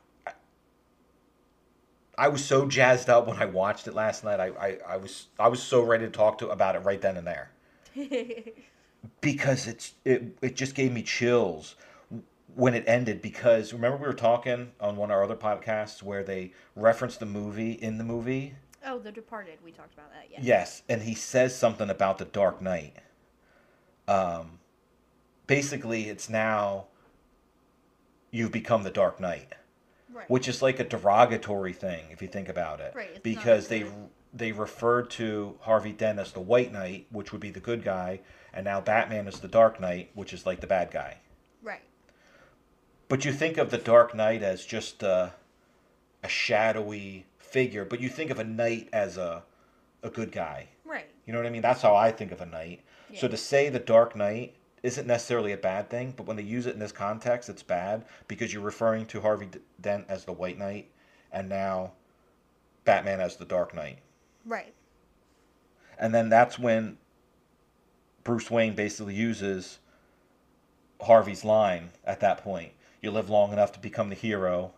I was so jazzed up when I watched it last night. I, I, I was I was so ready to talk to about it right then and there. Because it's it it just gave me chills when it ended, because remember we were talking on one of our other podcasts where they referenced the movie in the movie? Oh, The Departed. We talked about that, yes. Yes, and he says something about the Dark Knight. Um, basically, it's now you've become the Dark Knight, right. Which is like a derogatory thing if you think about it, right? Because they they referred to Harvey Dent as the White Knight, which would be the good guy, and now Batman is the Dark Knight, which is like the bad guy. Right. But you think of the Dark Knight as just a, a shadowy figure, but you think of a knight as a a good guy. Right. You know what I mean? That's how I think of a knight. Yeah. So to say the Dark Knight isn't necessarily a bad thing, but when they use it in this context, it's bad because you're referring to Harvey Dent as the White Knight and now Batman as the Dark Knight. Right. And then that's when Bruce Wayne basically uses Harvey's line at that point. You live long enough to become the hero.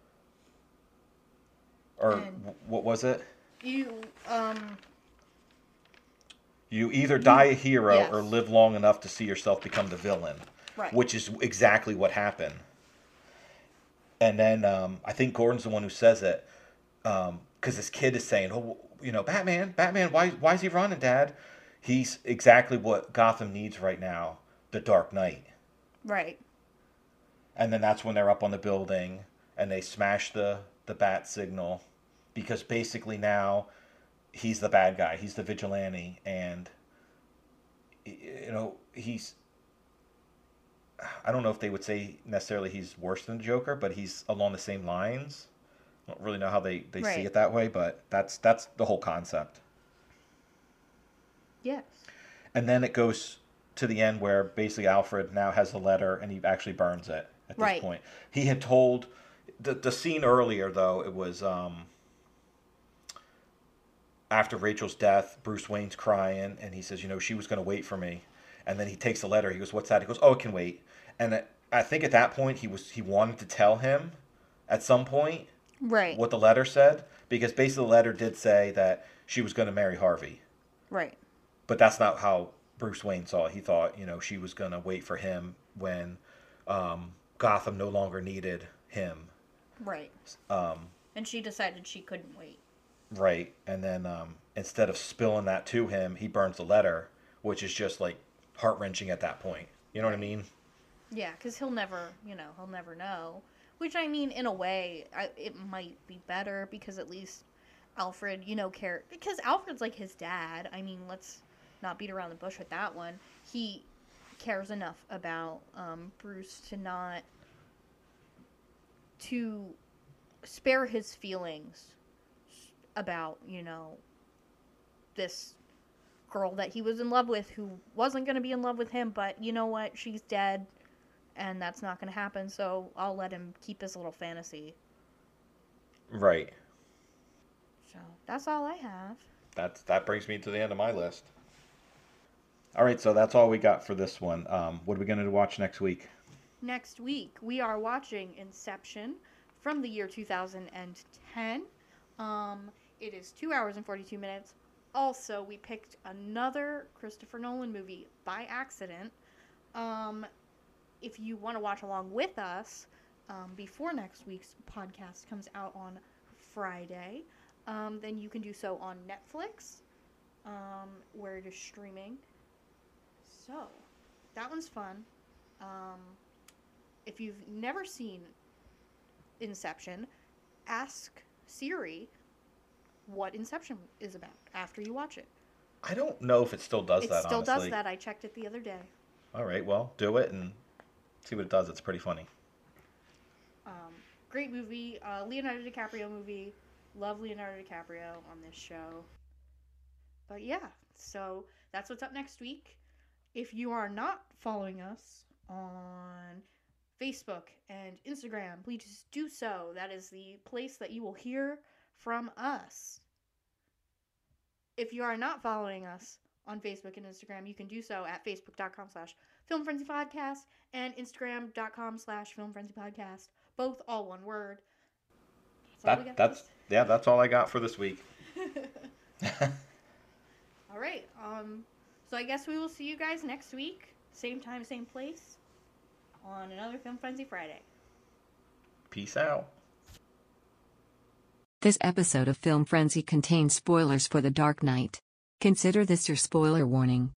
Or and what was it? You, um... You either die a hero yes. or live long enough to see yourself become the villain. Right. Which is exactly what happened. And then um, I think Gordon's the one who says it. Because um, this kid is saying, oh, you know, Batman, Batman, why, why is he running, Dad? He's exactly what Gotham needs right now, the Dark Knight. Right. And then that's when they're up on the building and they smash the, the bat signal. Because basically now he's the bad guy. He's the vigilante. And, you know, he's... I don't know if they would say necessarily he's worse than the Joker, but he's along the same lines. I don't really know how they, they right. see it that way, but that's that's the whole concept. Yes. And then it goes to the end where basically Alfred now has the letter and he actually burns it at this right. point. He had told... The, the scene earlier, though, it was... Um, after Rachel's death, Bruce Wayne's crying, and he says, you know, she was going to wait for me. And then he takes the letter. He goes, what's that? He goes, oh, it can wait. And I think at that point, he was he wanted to tell him at some point right. what the letter said. Because basically the letter did say that she was going to marry Harvey. Right. But that's not how Bruce Wayne saw it. He thought, you know, she was going to wait for him when um, Gotham no longer needed him. Right. Um, and she decided she couldn't wait. Right. And then um, instead of spilling that to him, he burns the letter, which is just like heart-wrenching at that point. You know what I mean? Yeah, because he'll never, you know, he'll never know. Which, I mean, in a way, I, it might be better because at least Alfred, you know, care... Because Alfred's like his dad. I mean, let's not beat around the bush with that one. He cares enough about um, Bruce to not... to spare his feelings about, you know, this girl that he was in love with who wasn't going to be in love with him, but you know what? She's dead, and that's not going to happen, so I'll let him keep his little fantasy. Right. So, that's all I have. That's, that brings me to the end of my list. All right, so that's all we got for this one. Um, what are we going to watch next week? Next week, we are watching Inception from the year two thousand ten. Um... It is two hours and forty-two minutes. Also, we picked another Christopher Nolan movie by accident. Um, if you want to watch along with us um, before next week's podcast comes out on Friday, um, then you can do so on Netflix, um, where it is streaming. So, that one's fun. Um, if you've never seen Inception, ask Siri what Inception is about after you watch it. I don't know if it still does it that, It still honestly. does that. I checked it the other day. All right, well, do it and see what it does. It's pretty funny. Um, great movie. Uh, Leonardo DiCaprio movie. Love Leonardo DiCaprio on this show. But yeah, so that's what's up next week. If you are not following us on Facebook and Instagram, please do so. That is the place that you will hear from us. If you are not following us on Facebook and Instagram, you can do so at facebook.com slash Film Frenzy Podcast and instagram.com slash Film Frenzy Podcast. Both all one word. That's all that, we got that's yeah, that's all I got for this week. All right. Um. So I guess we will see you guys next week, same time, same place, on another Film Frenzy Friday. Peace out. This episode of Film Frenzy contains spoilers for The Dark Knight. Consider this your spoiler warning.